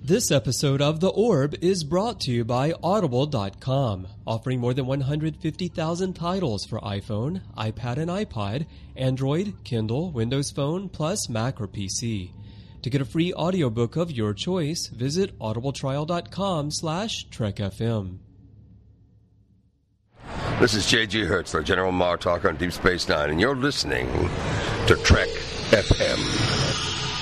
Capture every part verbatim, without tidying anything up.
This episode of The Orb is brought to you by Audible dot com, offering more than one hundred fifty thousand titles for iPhone, iPad and iPod, Android, Kindle, Windows Phone, plus Mac or P C. To get a free audiobook of your choice, visit audibletrial.com slash trekfm. This is J G Hertzler, General Martok on Deep Space Nine, and you're listening to Trek F M.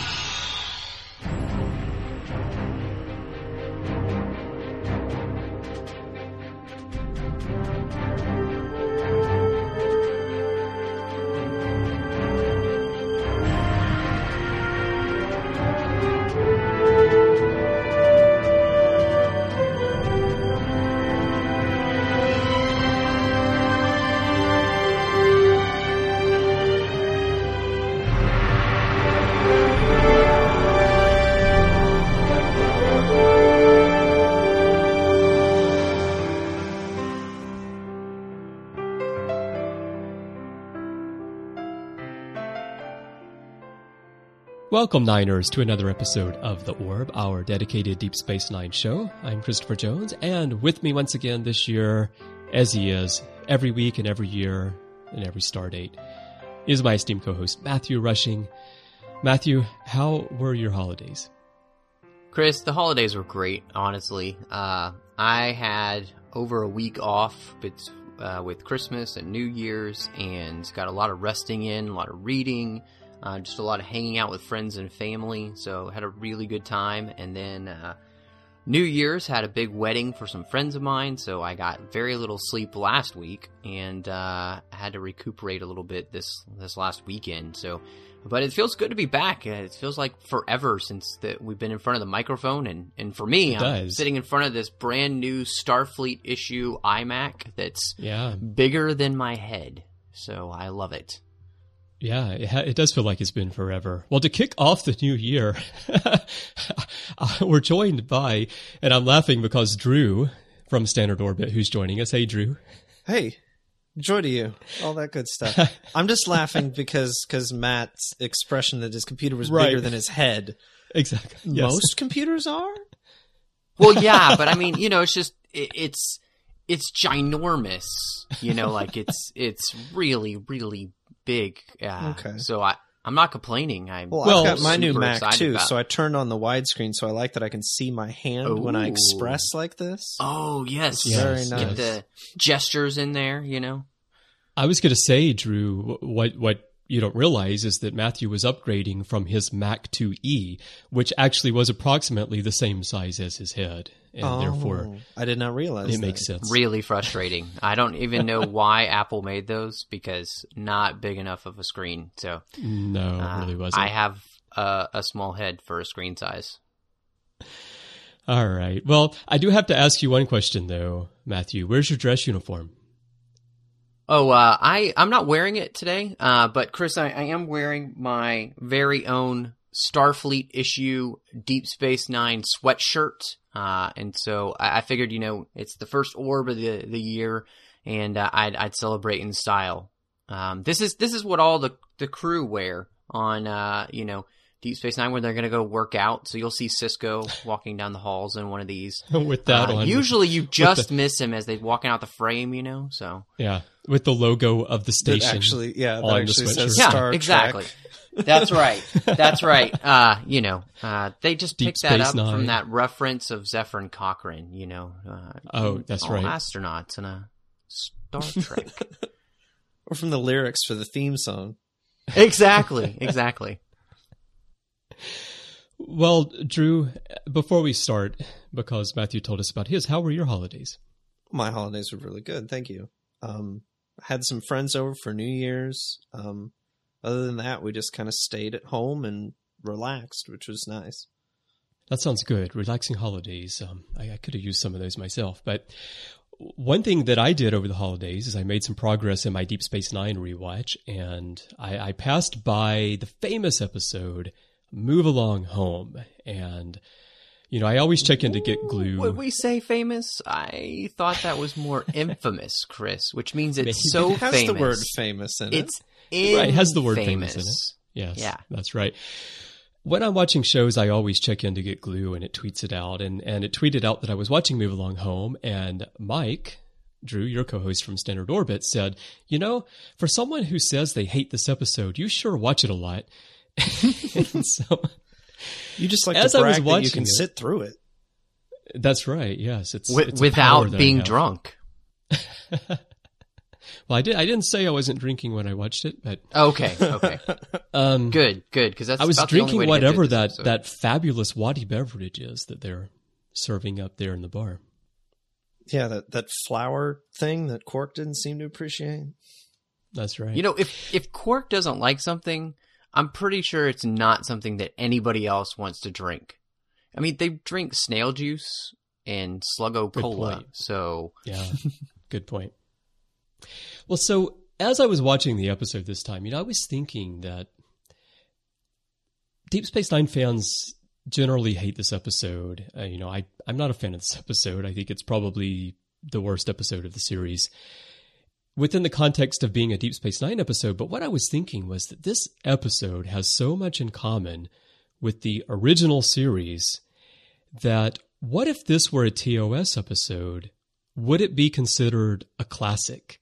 Welcome, Niners, to another episode of The Orb, our dedicated Deep Space Nine show. I'm Christopher Jones, and with me once again this year, as he is every week and every year and every stardate, is my esteemed co-host, Matthew Rushing. Matthew, how were your holidays? Chris, the holidays were great, honestly. Uh, I had over a week off with, uh, with Christmas and New Year's, and got a lot of resting in, a lot of reading, Uh, just a lot of hanging out with friends and family, so had a really good time. And then uh, New Year's, had a big wedding for some friends of mine, so I got very little sleep last week, and uh, had to recuperate a little bit this this last weekend. So, but it feels good to be back. It feels like forever since that we've been in front of the microphone, and, and for me, it I'm does. sitting in front of this brand new Starfleet issue iMac that's yeah. bigger than my head, so I love it. Yeah, it, ha- it does feel like it's been forever. Well, to kick off the new year, we're joined by, and I'm laughing because Drew from Standard Orbit, who's joining us. Hey, Drew. Hey, joy to you. All that good stuff. I'm just laughing because because Matt's expression that his computer was Right. bigger than his head. Exactly. Yes. Most computers are? Well, yeah, but I mean, you know, it's just it, it's it's ginormous. You know, like it's it's really really big. Uh, Okay. So I I'm not complaining. I'm Well, Well, I've got my new super Mac excited too, about so it. I turned on the widescreen, so I like that I can see my hand when I Ooh. express like this. Oh yes, Yes, Very yes. nice. Get the gestures in there. You know. I was going to say, Drew, what what you don't realize is that Matthew was upgrading from his Mac two E, which actually was approximately the same size as his head, and oh, therefore I did not realize it that. makes sense. Really frustrating. I don't even know why Apple made those, because not big enough of a screen. So No, it uh, really wasn't. I have a, a small head for a screen size. All right. Well, I do have to ask you one question, though, Matthew. Where's your dress uniform? Oh, uh, I, I'm not wearing it today, uh, but Chris, I, I am wearing my very own Starfleet issue Deep Space Nine sweatshirt. Uh, and so I, I figured, you know, it's the first orb of the, the year, and uh, I'd, I'd celebrate in style. Um, this is, this is what all the, the crew wear on, uh, you know, Deep Space Nine when they're going to go work out. So you'll see Cisco walking down the halls in one of these. With that Uh, on. usually you just the- miss him as they're walking out the frame, you know, so. Yeah. With the logo of the That station. actually, yeah, that on the actually sweatshirt. says Yeah, Star exactly. Trek. That's right. That's right. Uh, you know, uh, they just Deep picked that Space up Nine. from that reference of Zephyr Cochrane, you know. Uh, Oh, that's all right. astronauts in a Star Trek. Or from the lyrics for the theme song. Exactly. Exactly. Well, Drew, before we start, because Matthew told us about his, how were your holidays? My holidays were really good, thank you. Um, I had some friends over for New Year's. Um, other than that, we just kind of stayed at home and relaxed, which was nice. That sounds good. Relaxing holidays. Um, I, I could have used some of those myself. But one thing that I did over the holidays is I made some progress in my Deep Space Nine rewatch, and I, I passed by the famous episode, Move Along Home. And, you know, I always check in to get glue. Would we say famous? I thought that was more infamous, Chris, which means it's Maybe. so It has famous. the word famous in it. It's infamous. Right, it has the word famous in it. Yes, Yeah. that's right. when I'm watching shows, I always check in to get glue, and it tweets it out. And, and it tweeted out that I was watching Move Along Home, and Mike, Drew, your co-host from Standard Orbit, said, you know, for someone who says they hate this episode, you sure watch it a lot. And so, you just like as to I was brag that watching you can it, sit through it. That's right. Yes, it's, With, it's a power without that I being have. drunk. Well, I did. I didn't say I wasn't drinking when I watched it, but Okay, okay. um, Good, good, because that's I was about the only drinking way to get whatever through that, this episode. that fabulous Waddy beverage is that they're serving up there in the bar. Yeah, that, that flower thing that Quark didn't seem to appreciate. That's right. You know, if if Quark doesn't like something, I'm pretty sure it's not something that anybody else wants to drink. I mean, they drink snail juice and Sluggo Good Cola, point. so Yeah, good point. Well, so as I was watching the episode this time, you know, I was thinking that Deep Space Nine fans generally hate this episode. Uh, you know, I, I'm not a fan of this episode. I think it's probably the worst episode of the series within the context of being a Deep Space Nine episode. But what I was thinking was that this episode has so much in common with the original series that what if this were a T O S episode? Would it be considered a classic?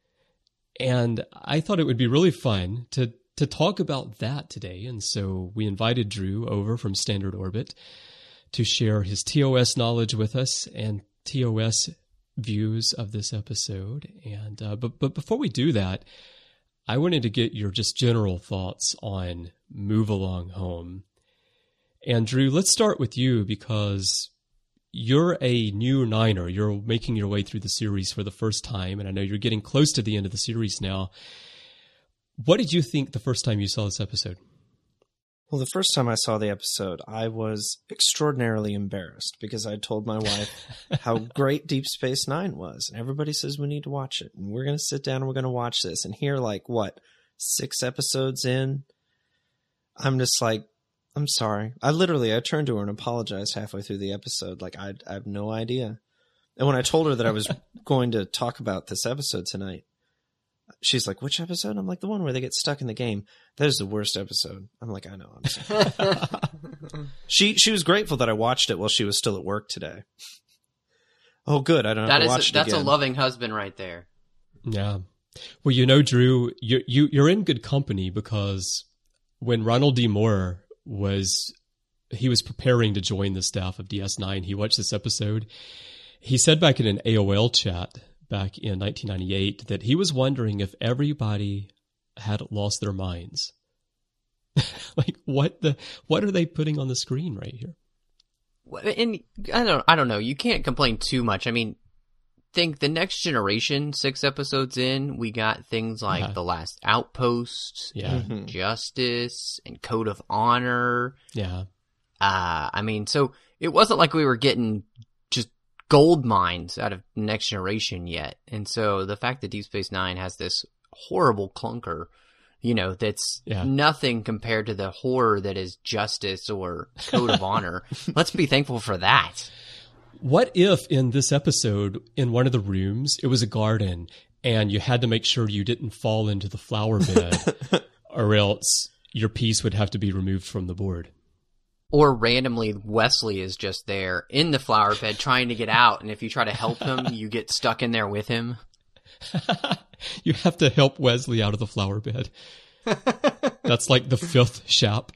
And I thought it would be really fun to to talk about that today. And so we invited Drew over from Standard Orbit to share his T O S knowledge with us and T O S views of this episode. And uh, but but before we do that, I wanted to get your just general thoughts on Move Along Home. And Drew, let's start with you because you're a new Niner. You're making your way through the series for the first time, and I know you're getting close to the end of the series now. What did you think the first time you saw this episode? Well, the first time I saw the episode, I was extraordinarily embarrassed because I told my wife how great Deep Space Nine was. And everybody says we need to watch it. And we're going to sit down and we're going to watch this. And here, like, what, six episodes in, I'm just like, I'm sorry. I literally, I turned to her and apologized halfway through the episode. Like, I, I have no idea. And when I told her that I was going to talk about this episode tonight, she's like, which episode? I'm like, the one where they get stuck in the game. That is the worst episode. I'm like, I know. I'm sorry. she she was grateful that I watched it while she was still at work today. Oh, good. I don't have that to is watch a, it that's again. a loving husband right there. Yeah. Well, you know, Drew, you, you, you're in good company because when Ronald D. Moore was, he was preparing to join the staff of D S nine, he watched this episode. He said back in an A O L chat back in nineteen ninety-eight that he was wondering if everybody had lost their minds. Like, what the, what are they putting on the screen right here? And I don't, I don't know. You can't complain too much. I mean, think the Next Generation, six episodes in, we got things like Yeah. The Last Outpost, Yeah. and Mhm. Justice, and Code of Honor. Yeah. Uh, I mean, so it wasn't like we were getting just gold mines out of Next Generation yet. And so the fact that Deep Space Nine has this horrible clunker, you know, that's Yeah. nothing compared to the horror that is Justice or Code of Honor. Let's be thankful for that. What if in this episode, in one of the rooms, it was a garden and you had to make sure you didn't fall into the flower bed or else your piece would have to be removed from the board? Or randomly, Wesley is just there in the flower bed trying to get out, and if you try to help him, you get stuck in there with him. You have to help Wesley out of the flower bed. That's like the fifth shap.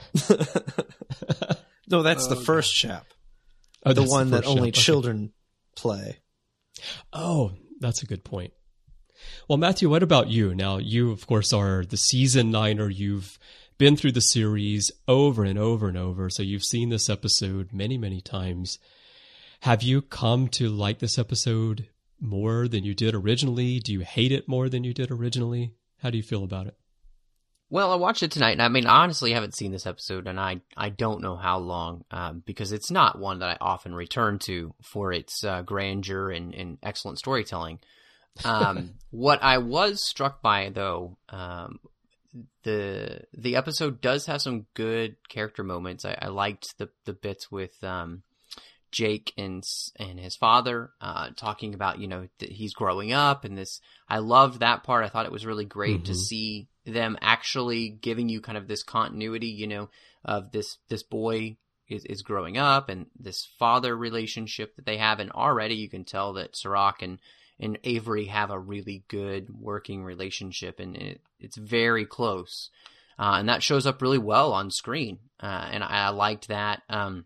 No, that's the first chap. Oh, The that's one that first only shap. Okay. children play. Oh, that's a good point. Well, Matthew, what about you? Now, you, of course, are the season niner. You've been through the series over and over and over, so you've seen this episode many, many times. Have you come to like this episode more than you did originally? Do you hate it more than you did originally? How do you feel about it? Well, I watched it tonight, and I mean, I honestly haven't seen this episode, and I, I don't know how long, um, because it's not one that I often return to for its uh, grandeur and, and excellent storytelling. Um, what I was struck by, though, um, the the episode does have some good character moments. I, I liked the the bits with um, Jake and and his father uh, talking about, you know, that he's growing up, and this. I loved that part. I thought it was really great Mm-hmm. to see them actually giving you kind of this continuity, you know, of this this boy is, is growing up and this father relationship that they have. And already you can tell that Serac and, and Avery have a really good working relationship, and it, it's very close. Uh, and that shows up really well on screen. Uh, and I, I liked that. Um,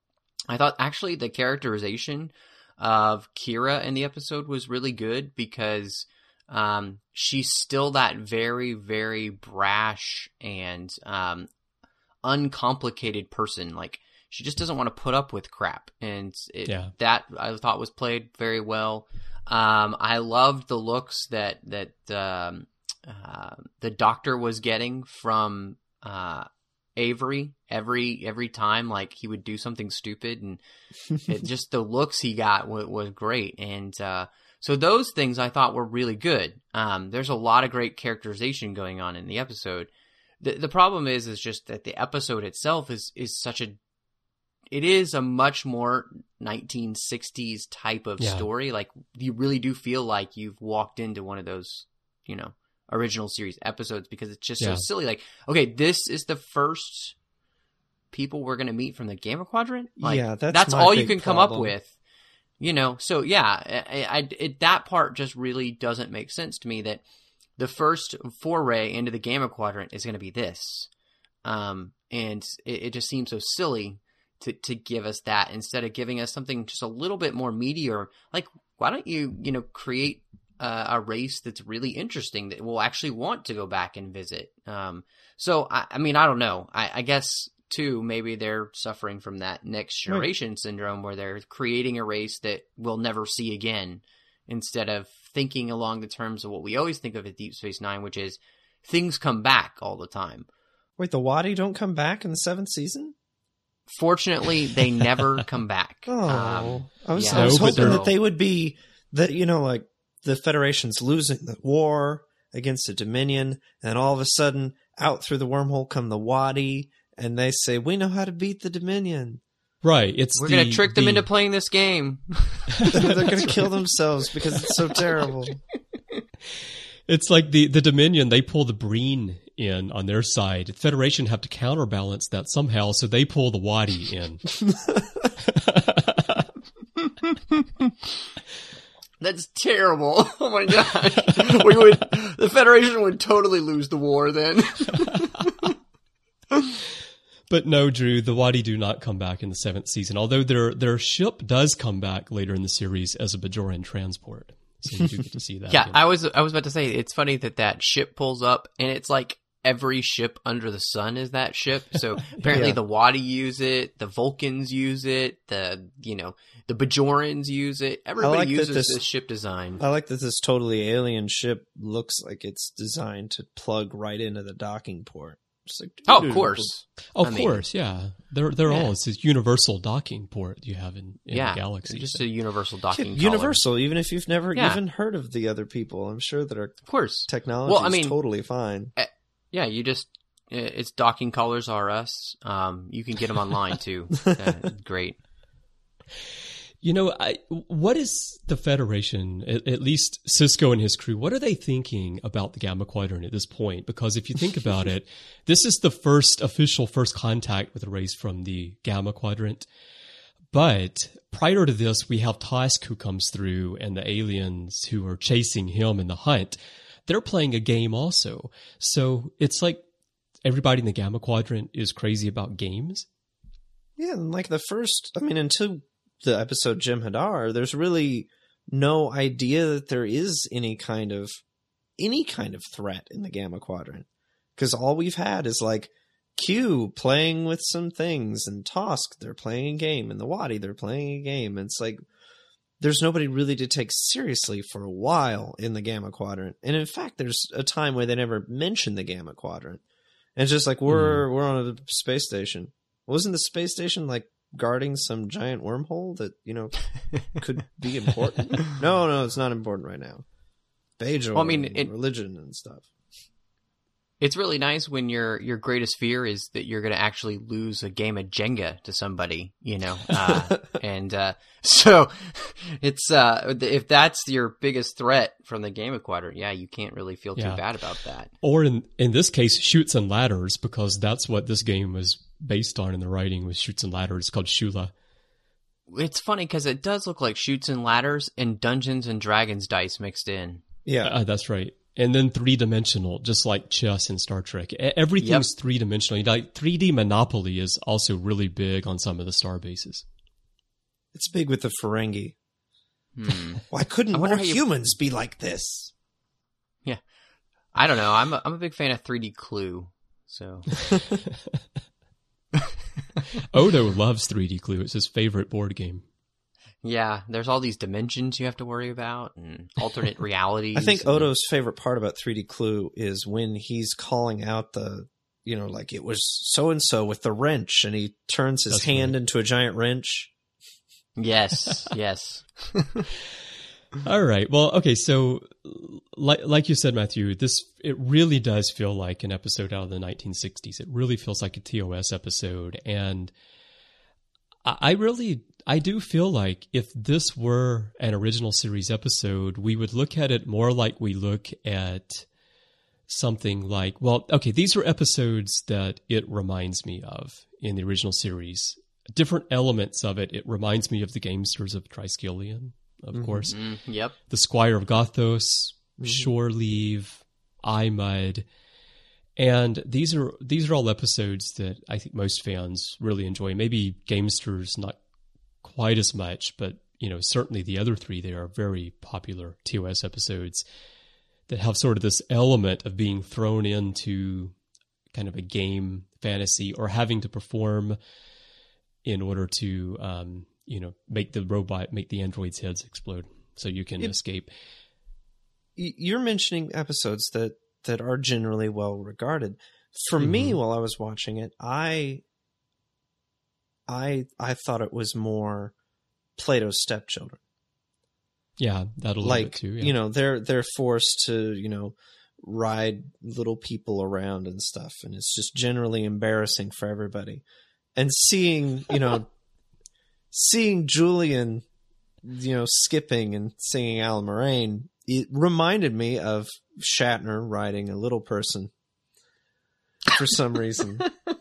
I thought actually the characterization of Kira in the episode was really good because um, she's still that very, very brash and um, uncomplicated person. Like, she just doesn't want to put up with crap. And it, yeah. that I thought was played very well. Um, I loved the looks that, that um, uh, the doctor was getting from uh, Avery every every time. Like, he would do something stupid, and it, just the looks he got was, was great. And uh, so those things I thought were really good. Um, there's a lot of great characterization going on in the episode. The the problem is is just that the episode itself is is such a it is a much more nineteen sixties type of yeah. story. Like, you really do feel like you've walked into one of those, you know, original series episodes, because it's just yeah. so silly. Like, okay, this is the first people we're going to meet from the Gamma Quadrant. Like, yeah, that's, that's my all you big can come problem. up with, you know? So yeah, I, I, it, that part just really doesn't make sense to me, that the first foray into the Gamma Quadrant is going to be this. Um, and it, it just seems so silly to, to give us that instead of giving us something just a little bit more meaty. Or like, why don't you, you know, create uh, a race that's really interesting that we'll actually want to go back and visit. Um, so, I, I mean, I don't know. I, I guess, too, maybe they're suffering from that next generation right. syndrome, where they're creating a race that we'll never see again, instead of thinking along the terms of what we always think of at Deep Space Nine, which is things come back all the time. Wait, the Wadi don't come back in the seventh season? Fortunately, they never come back. Oh, um, I was, yeah, I was no, hoping but that they would be, that, you know, like the Federation's losing the war against the Dominion, and all of a sudden, out through the wormhole come the Wadi, and they say, we know how to beat the Dominion. Right. It's We're the, going to trick them the... into playing this game. They're going to kill themselves because it's so terrible. It's like the, the Dominion, they pull the Breen in on their side. The Federation have to counterbalance that somehow, so they pull the Wadi in. That's terrible. Oh my gosh. We would, the Federation would totally lose the war then. But no, Drew, the Wadi do not come back in the seventh season, although their their ship does come back later in the series as a Bajoran transport. So you do get to see that. Yeah, again. I was I was about to say, it's funny that that ship pulls up, and it's like every ship under the sun is that ship. So apparently Yeah. the Wadi use it, the Vulcans use it, the, you know, the Bajorans use it. Everybody like that uses this- this ship design. I like that this totally alien ship looks like it's designed to plug right into the docking port. Just like, Oh, of dude, course. Of I mean- course, yeah. They're they're Yeah. all it's this universal docking port you have in, in Yeah, the galaxy. just so. a universal docking collar. Universal, even if you've never Yeah. even heard of the other people. I'm sure that our Of course. technology Well, I is mean- totally fine. Yeah, you just, it's Docking Collars R Us. Um, you can get them online too. Uh, great. You know, I, what is the Federation, at, at least Cisco and his crew, what are they thinking about the Gamma Quadrant at this point? Because if you think about it, this is the first official first contact with a race from the Gamma Quadrant. But prior to this, we have Tusk who comes through, and the aliens who are chasing him in the hunt. They're playing a game also. So it's like everybody in the Gamma Quadrant is crazy about games. Yeah, and like the first, I mean, until the episode Jim Hadar, there's really no idea that there is any kind of any kind of threat in the Gamma Quadrant, because all we've had is like Q playing with some things, and Tusk, they're playing a game, and the Wadi, they're playing a game. And it's like there's nobody really to take seriously for a while in the Gamma Quadrant. And in fact, there's a time where they never mention the Gamma Quadrant. And it's just like we're mm. we're on a space station. Wasn't the space station like guarding some giant wormhole that, you know, could be important? No, no, it's not important right now. Bajor, Well, I mean, and it- religion and stuff. It's really nice when your your greatest fear is that you're going to actually lose a game of Jenga to somebody, you know. Uh, and uh, so it's uh, if that's your biggest threat from the Game of Quadrant, yeah, you can't really feel too Yeah. bad about that. Or in in this case, Chutes and Ladders, because that's what this game was based on in the writing, was Chutes and Ladders. It's called Shula. It's funny because it does look like Chutes and Ladders and Dungeons and Dragons dice mixed in. Yeah. Uh, that's right. And then three-dimensional, just like chess in Star Trek. E- Everything's Yep. three-dimensional. Like three D Monopoly is also really big on some of the star bases. It's big with the Ferengi. Hmm. Why couldn't I more wonder how you- humans be like this? Yeah, I don't know. I'm a, I'm a big fan of three D Clue. So Odo loves three D Clue. It's his favorite board game. yeah, there's all these dimensions you have to worry about and alternate realities. I think and- Odo's favorite part about three D Clue is when he's calling out the, you know, like it was so and so with the wrench, and he turns his That's hand right. into a giant wrench. Yes, yes. All right. Well, okay. So, like like you said, Matthew, this it really does feel like an episode out of the nineteen sixties. It really feels like a T O S episode, and I, I really I do feel like if this were an original series episode, we would look at it more like we look at something like, well, okay, these are episodes that it reminds me of in the original series. Different elements of it. It reminds me of the Gamesters of Triskelion, of Mhm. course. Mm, yep. The Squire of Gothos, Mhm. Shore Leave, Imud. And these are these are all episodes that I think most fans really enjoy. Maybe Gamesters not quite as much, but you know, certainly the other three they are very popular T O S episodes that have sort of this element of being thrown into kind of a game fantasy or having to perform in order to um, you know, make the robot, make the androids' heads explode so you can It- escape. Y- You're mentioning episodes that, that are generally well regarded. For me, Mhm. while I was watching it, I, I, I thought it was more Plato's Stepchildren. Yeah, that a little Like bit too. Yeah. you know, they're they're forced to you know ride little people around and stuff, and it's just generally embarrassing for everybody. And seeing you know, seeing Julian, you know, skipping and singing Alan Moraine, it reminded me of Shatner riding a little person for some reason.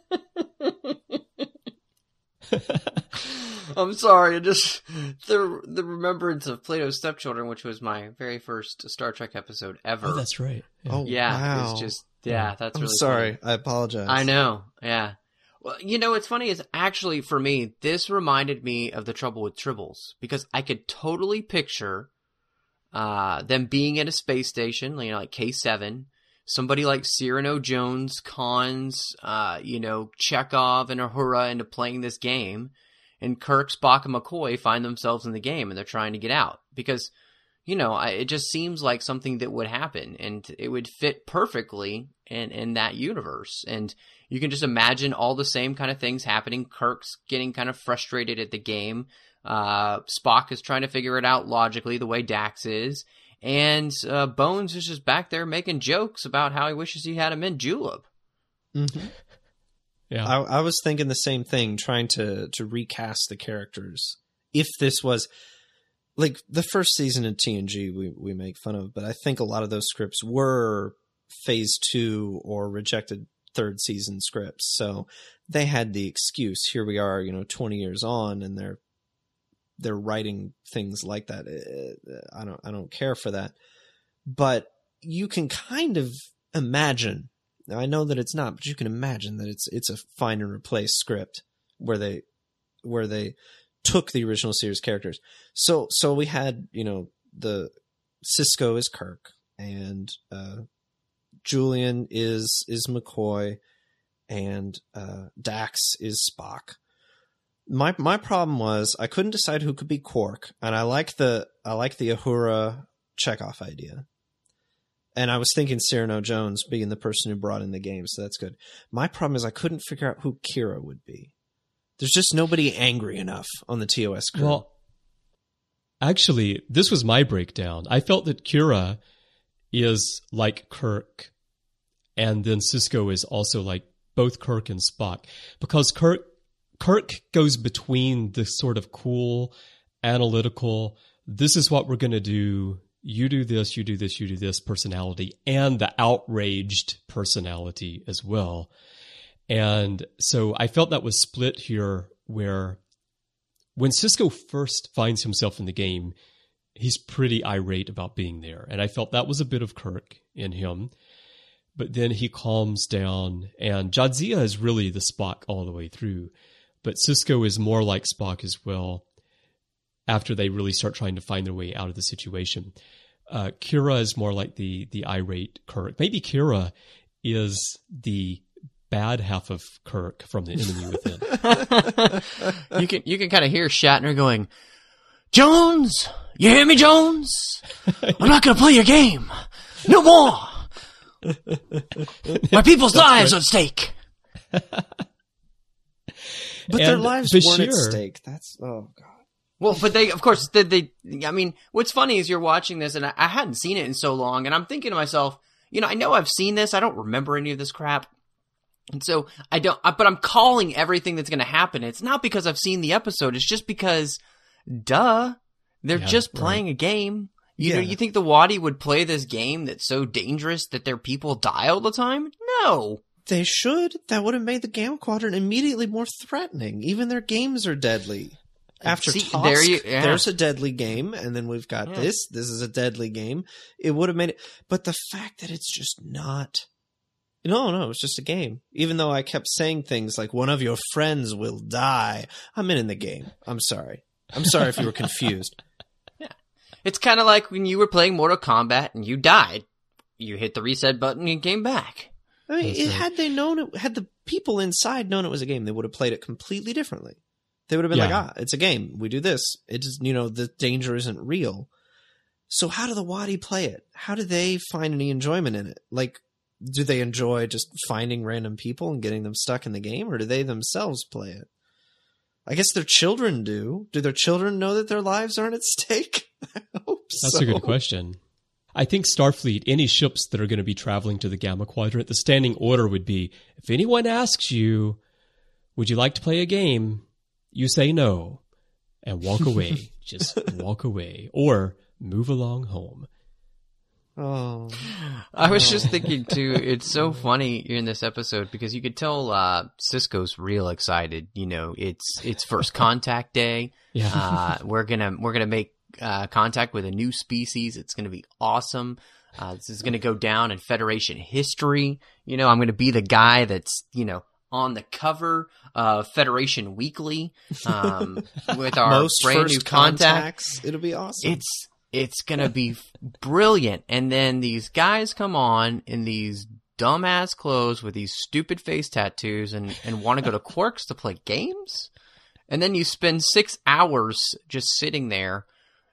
I'm sorry. I just the the remembrance of Plato's Stepchildren, which was my very first Star Trek episode ever. Oh, that's right. Yeah. Oh yeah, wow! it's just yeah. That's I'm really sorry. funny. I apologize. I know. Yeah. Well, you know, what's funny is actually for me, this reminded me of The Trouble with Tribbles because I could totally picture uh, them being at a space station, you know, like K seven. Somebody like Cyrano Jones cons, uh, you know, Chekhov and Uhura into playing this game, and Kirk, Spock, and McCoy find themselves in the game and they're trying to get out because, you know, I, it just seems like something that would happen and it would fit perfectly in, in that universe. And you can just imagine all the same kind of things happening. Kirk's getting kind of frustrated at the game. Uh, Spock is trying to figure it out logically the way Dax is. And uh, Bones is just back there making jokes about how he wishes he had a mint julep. Mm-hmm. Yeah. I, I was thinking the same thing, trying to to recast the characters. If this was like the first season of T N G, we we make fun of, but I think a lot of those scripts were phase two or rejected third season scripts, so they had the excuse. Here we are, you know, twenty years on, and they're they're writing things like that. I don't I don't care for that, but you can kind of imagine. Now, I know that it's not, but you can imagine that it's it's a find and replace script where they where they took the original series characters. So so we had, you know, the Sisko is Kirk, and uh, Julian is is McCoy, and uh, Dax is Spock. My my problem was I couldn't decide who could be Quark, and I like the I like the Uhura Chekhov idea. And I was thinking Cyrano Jones being the person who brought in the game, so that's good. My problem is I couldn't figure out who Kira would be. There's just nobody angry enough on the T O S crew. Well, actually, this was my breakdown. I felt that Kira is like Kirk And then Sisko is also like both Kirk and Spock, because Kirk Kirk goes between the sort of cool, analytical, this is what we're going to do, you do this, you do this, you do this personality, and the outraged personality as well. And so I felt that was split here, where when Sisko first finds himself in the game, he's pretty irate about being there. And I felt that was a bit of Kirk in him. But then he calms down, and Jadzia is really the Spock all the way through. But Sisko is more like Spock as well after they really start trying to find their way out of the situation. Uh, Kira is more like the the irate Kirk. Maybe Kira is the bad half of Kirk from The Enemy Within. you can you can kind of hear Shatner going, Jones, you hear me, Jones? I'm not going to play your game. No more. My people's lives right. at stake. But And their lives Bashir, weren't at stake. That's, oh, God. Well, but they, of course, they, they, I mean, what's funny is you're watching this, and I, I hadn't seen it in so long, and I'm thinking to myself, you know, I know I've seen this, I don't remember any of this crap, and so I don't, but I'm calling everything that's going to happen. It's not because I've seen the episode, it's just because, duh, they're Yeah, just playing right. a game. You Yeah. know, you think the Wadi would play this game that's so dangerous that their people die all the time? No. They should. That would have made the Gamma Quadrant immediately more threatening. Even their games are deadly. After See, Tosk, there you- yeah. there's a deadly game, and then we've got Yeah. this. This is a deadly game. It would have made it. But the fact that it's just not. No, no, it's just a game. Even though I kept saying things like, one of your friends will die. I'm in, in the game. I'm sorry. I'm sorry if you were confused. It's kind of like when you were playing Mortal Kombat and you died. You hit the reset button and came back. I mean, That's it, right. had they known it, had the people inside known it was a game, they would have played it completely differently. They would have been Yeah. like, ah, it's a game. We do this. It is, you know, the danger isn't real. So how do the Wadi play it? How do they find any enjoyment in it? Like, do they enjoy just finding random people and getting them stuck in the game, or do they themselves play it? I guess their children do. Do their children know that their lives aren't at stake? I hope That's so. a good question. I think Starfleet, any ships that are going to be traveling to the Gamma Quadrant, the standing order would be, if anyone asks you, would you like to play a game? You say no and walk away. Just walk away or move along home. Oh, I was just thinking too, it's so funny in this episode because you could tell uh Sisko's real excited. You know, it's it's first contact day. Yeah. Uh we're gonna we're gonna make uh contact with a new species. It's gonna be awesome. Uh this is gonna go down in Federation history. You know, I'm gonna be the guy that's, you know, on the cover of Federation Weekly, um with our most brand first new contact. contacts. It'll be awesome. It's it's gonna be brilliant. And then these guys come on in these dumbass clothes with these stupid face tattoos and, and want to go to Quarks to play games? And then you spend six hours just sitting there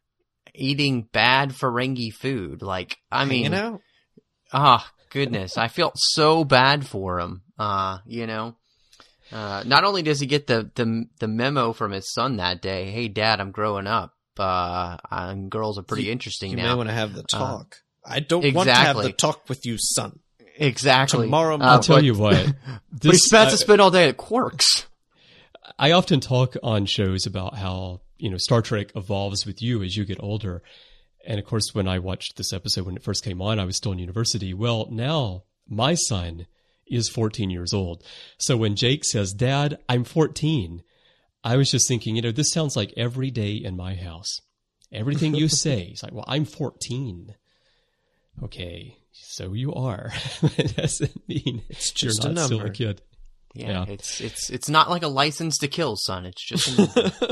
eating bad Ferengi food. Like, I mean, Hanging out. ah, goodness. I felt so bad for him. Uh, you know, uh, not only does he get the, the, the memo from his son that day, hey dad, I'm growing up. Uh, and girls are pretty You- interesting You now. may want to have the talk. I don't want to have exactly. the talk with you, son. Exactly. Tomorrow Uh, morning. I'll tell but- you what. But he's about uh, to spend all day at Quarks. I often talk on shows about how, you know, Star Trek evolves with you as you get older. And of course, when I watched this episode, when it first came on, I was still in university. Well, now my son is fourteen years old. So when Jake says, Dad, I'm fourteen, I was just thinking, you know, this sounds like every day in my house. Everything you say. He's like, well, I'm fourteen. Okay, so you are. It doesn't mean It's you're just a not still a number. kid. Yeah, Yeah. it's it's it's not like a license to kill, son. It's just a number.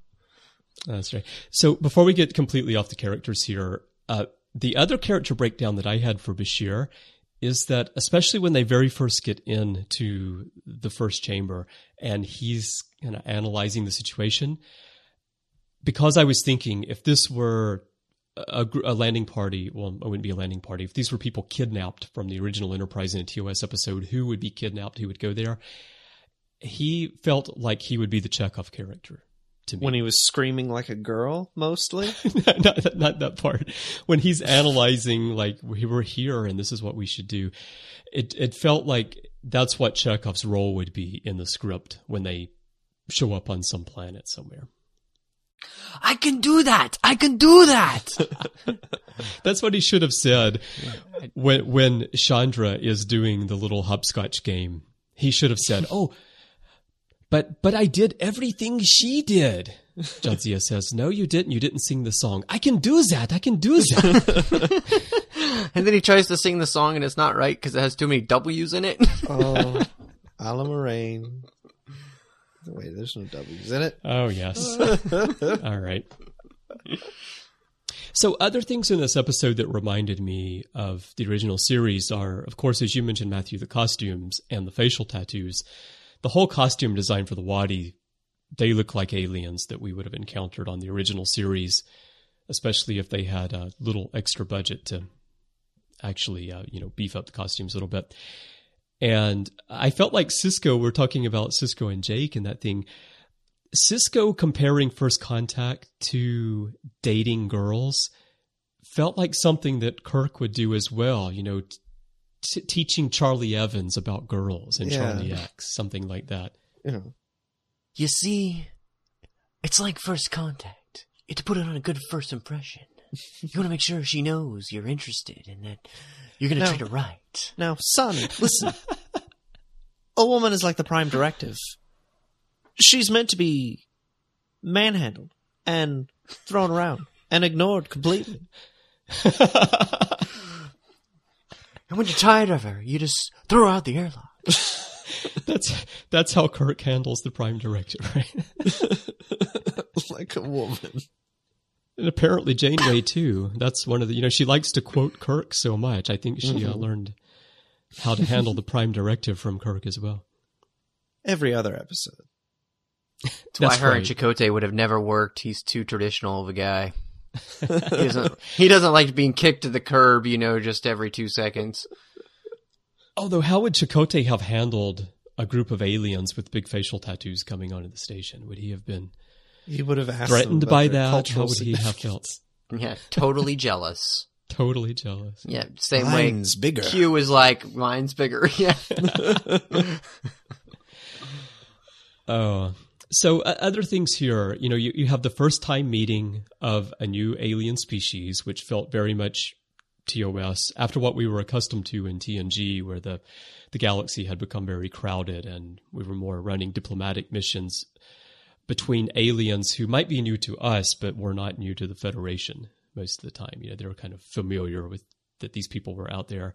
That's right. So before we get completely off the characters here, uh, the other character breakdown that I had for Bashir is that, especially when they very first get into the first chamber and he's kind of analyzing the situation, because I was thinking if this were a, gr- a landing party, well, it wouldn't be a landing party. If these were people kidnapped from the original Enterprise in a T O S episode, who would be kidnapped? Who would go there? He felt like he would be the Chekhov character. to me. When he was screaming like a girl, mostly? not, not, not that part. When he's analyzing, like, we were here and this is what we should do. It it felt like that's what Chekhov's role would be in the script when they show up on some planet somewhere. I can do that! I can do that! That's what he should have said when when Chandra is doing the little hopscotch game. He should have said, oh, but but I did everything she did. Jadzia says, no, you didn't. You didn't sing the song. I can do that. I can do that. And then he tries to sing the song and it's not right because it has too many W's in it. Oh, Ala Moraine. Wait, there's no W's in it. Oh, yes. All right. So other things in this episode that reminded me of the original series are, of course, as you mentioned, Matthew, the costumes and the facial tattoos. The whole costume design for the Wadi, they look like aliens that we would have encountered on the original series, especially if they had a little extra budget to actually, uh, you know, beef up the costumes a little bit. And I felt like Sisko, we're talking about Sisko and Jake and that thing. Sisko comparing First Contact to dating girls felt like something that Kirk would do as well, you know, t- teaching Charlie Evans about girls and Yeah. Charlie X, something like that. You know, You see, it's like First Contact. You have to put it on a good first impression. You want to make sure she knows you're interested and that you're going to No. treat her right. now, son, listen. A woman is like the Prime Directive. She's meant to be manhandled and thrown around and ignored completely. And when you're tired of her, you just throw her out the airlock. That's that's how Kirk handles the Prime Directive, right? Like a woman. And apparently Janeway too. That's one of the, you know, she likes to quote Kirk so much. I think she Mm-hmm. uh, learned how to handle the Prime Directive from Kirk as well. Every other episode. That's why That's her right. and Chakotay would have never worked. He's too traditional of a guy. he doesn't he doesn't like being kicked to the curb, you know, just every two seconds. Although, how would Chakotay have handled a group of aliens with big facial tattoos coming onto the station? Would he have been He would have asked threatened them about by their that? cultural How would he have felt? Yeah, totally jealous. Totally jealous. Yeah, same Mine's way bigger. Q is like, mine's bigger. Yeah. Oh, so uh, other things here, you know, you, you have the first time meeting of a new alien species, which felt very much T O S after what we were accustomed to in T N G, where the, the galaxy had become very crowded and we were more running diplomatic missions between aliens who might be new to us, but were not new to the Federation most of the time. You know, they were kind of familiar with that these people were out there.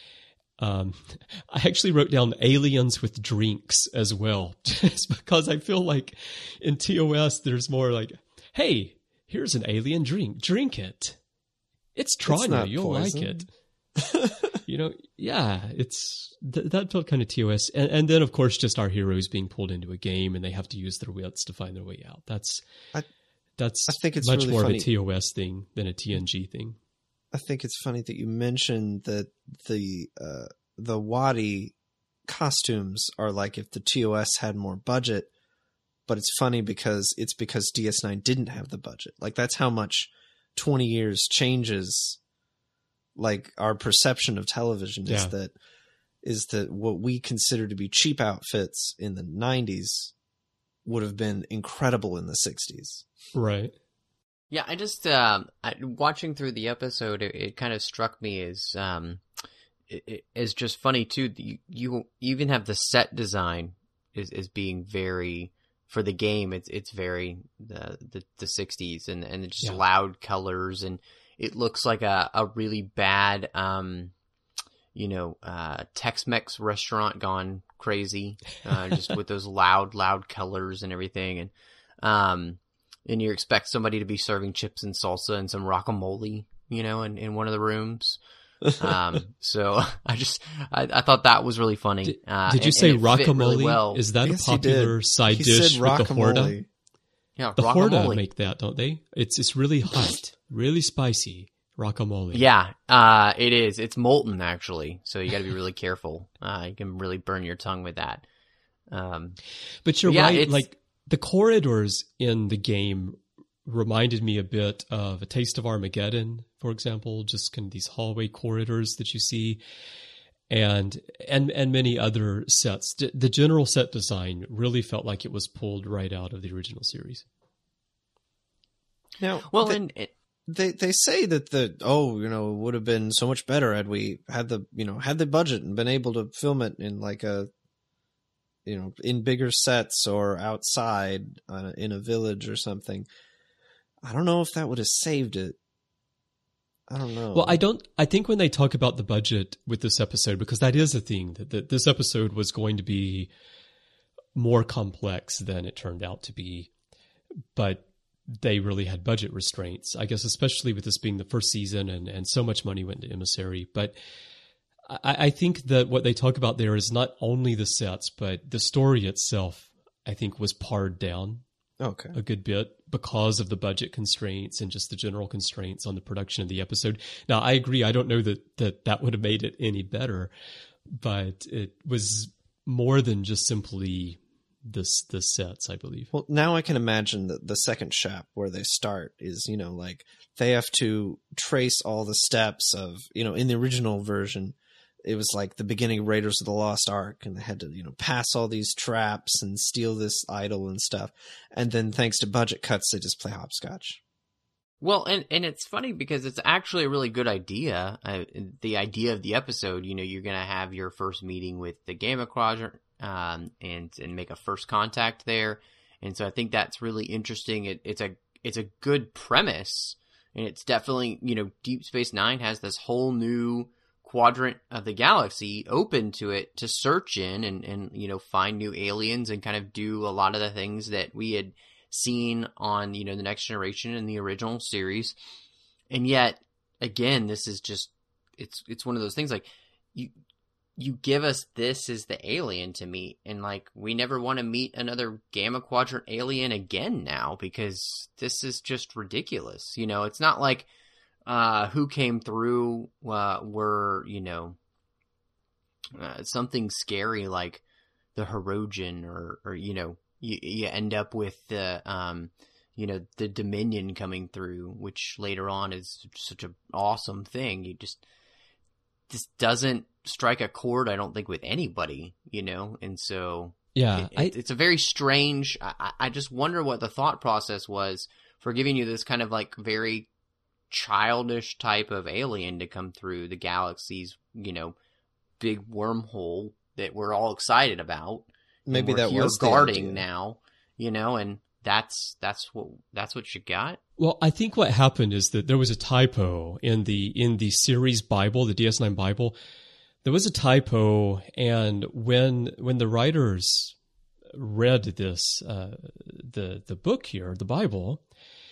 Um, I actually wrote down aliens with drinks as well, just because I feel like in T O S there's more like, hey, here's an alien drink, drink it. It's Tranya, not you'll poison. like it. You know, yeah, it's th- that felt kind of T O S, and, and then of course just our heroes being pulled into a game and they have to use their wits to find their way out. That's I- that's I think it's much really more funny. of a T O S thing than a T N G thing. I think it's funny that you mentioned that the uh, the Wadi costumes are like if the T O S had more budget, but it's funny because it's because D S nine didn't have the budget. Like that's how much twenty years changes like our perception of television is Yeah. that is that what we consider to be cheap outfits in the nineties would have been incredible in the sixties. Right. Yeah, I just um, I, watching through the episode, it, it kind of struck me as um, it, it, as just funny too. You, you even have the set design is, is being very for the game. It's it's very the the, the sixties and and just Yeah. loud colors, and it looks like a a really bad um, you know, uh, Tex-Mex restaurant gone crazy, uh, just with those loud loud colors and everything, and um. And you expect somebody to be serving chips and salsa and some guacamole, you know, in, in one of the rooms. Um, so I just, I, I thought that was really funny. Did, uh, did you and- say and it fit guacamole? really well. Is that Yes, a he did. popular side He dish said with the Horda? guacamole. Yeah, The Horda guacamole. make that, don't they? It's it's really hot, really spicy guacamole. Yeah, uh, it is. It's molten, actually. So you got to be really careful. Uh, you can really burn your tongue with that. Um, but you're Yeah, right. it's- Like The corridors in the game reminded me a bit of A Taste of Armageddon, for example, just kind of these hallway corridors that you see, and and and many other sets. The general set design really felt like it was pulled right out of the original series. Now, Well, they, and it, they they say that the oh, you know, it would have been so much better had we had the you know had the budget and been able to film it in like a you know in bigger sets or outside uh, in a village or something. I don't know if that would have saved it. I don't know. Well, I don't. I think when they talk about the budget with this episode, because that is a thing that, that this episode was going to be more complex than it turned out to be, but they really had budget restraints. I guess, especially with this being the first season, and and so much money went into Emissary. But I, I think that what they talk about there is not only the sets, but the story itself. I think was pared down. Okay. A good bit because of the budget constraints and just the general constraints on the production of the episode. Now, I agree. I don't know that that, that would have made it any better, but it was more than just simply this the sets, I believe. Well, now I can imagine that the second chap where they start is, you know, like they have to trace all the steps of, you know, in the original version, it was like the beginning of Raiders of the Lost Ark, and they had to, you know, pass all these traps and steal this idol and stuff. And then thanks to budget cuts, they just play hopscotch. well, and, and it's funny because it's actually a really good idea. Uh, the idea of the episode, you know, you're going to have your first meeting with the Gamma Quadrant, um, and, and make a first contact there. And so I think that's really interesting. It, it's a, it's a good premise, and it's definitely, you know, Deep Space Nine has this whole new quadrant of the galaxy open to it to search in and, and, you know, find new aliens and kind of do a lot of the things that we had seen on, you know, the Next Generation and the original series. And yet, again, this is just, it's, it's one of those things like you, you give us this as the alien to meet, and like, we never want to meet another Gamma Quadrant alien again now, because this is just ridiculous. You know, it's not like, Uh, who came through uh, were, you know, uh, something scary like the Hirogen, or, or you know, you, you end up with the, um, you know, the Dominion coming through, which later on is such an awesome thing. You just, this doesn't strike a chord, I don't think, with anybody, you know, and so Yeah, it, I, it, it's a very strange, I, I just wonder what the thought process was for giving you this kind of like very childish type of alien to come through the galaxy's, you know, big wormhole that we're all excited about. Maybe that here was the guarding idea. now, you know, and that's that's what that's what you got. Well, I think what happened is that there was a typo in the in the series Bible, the D S nine Bible. There was a typo, and when when the writers read this uh, the the book here, the Bible,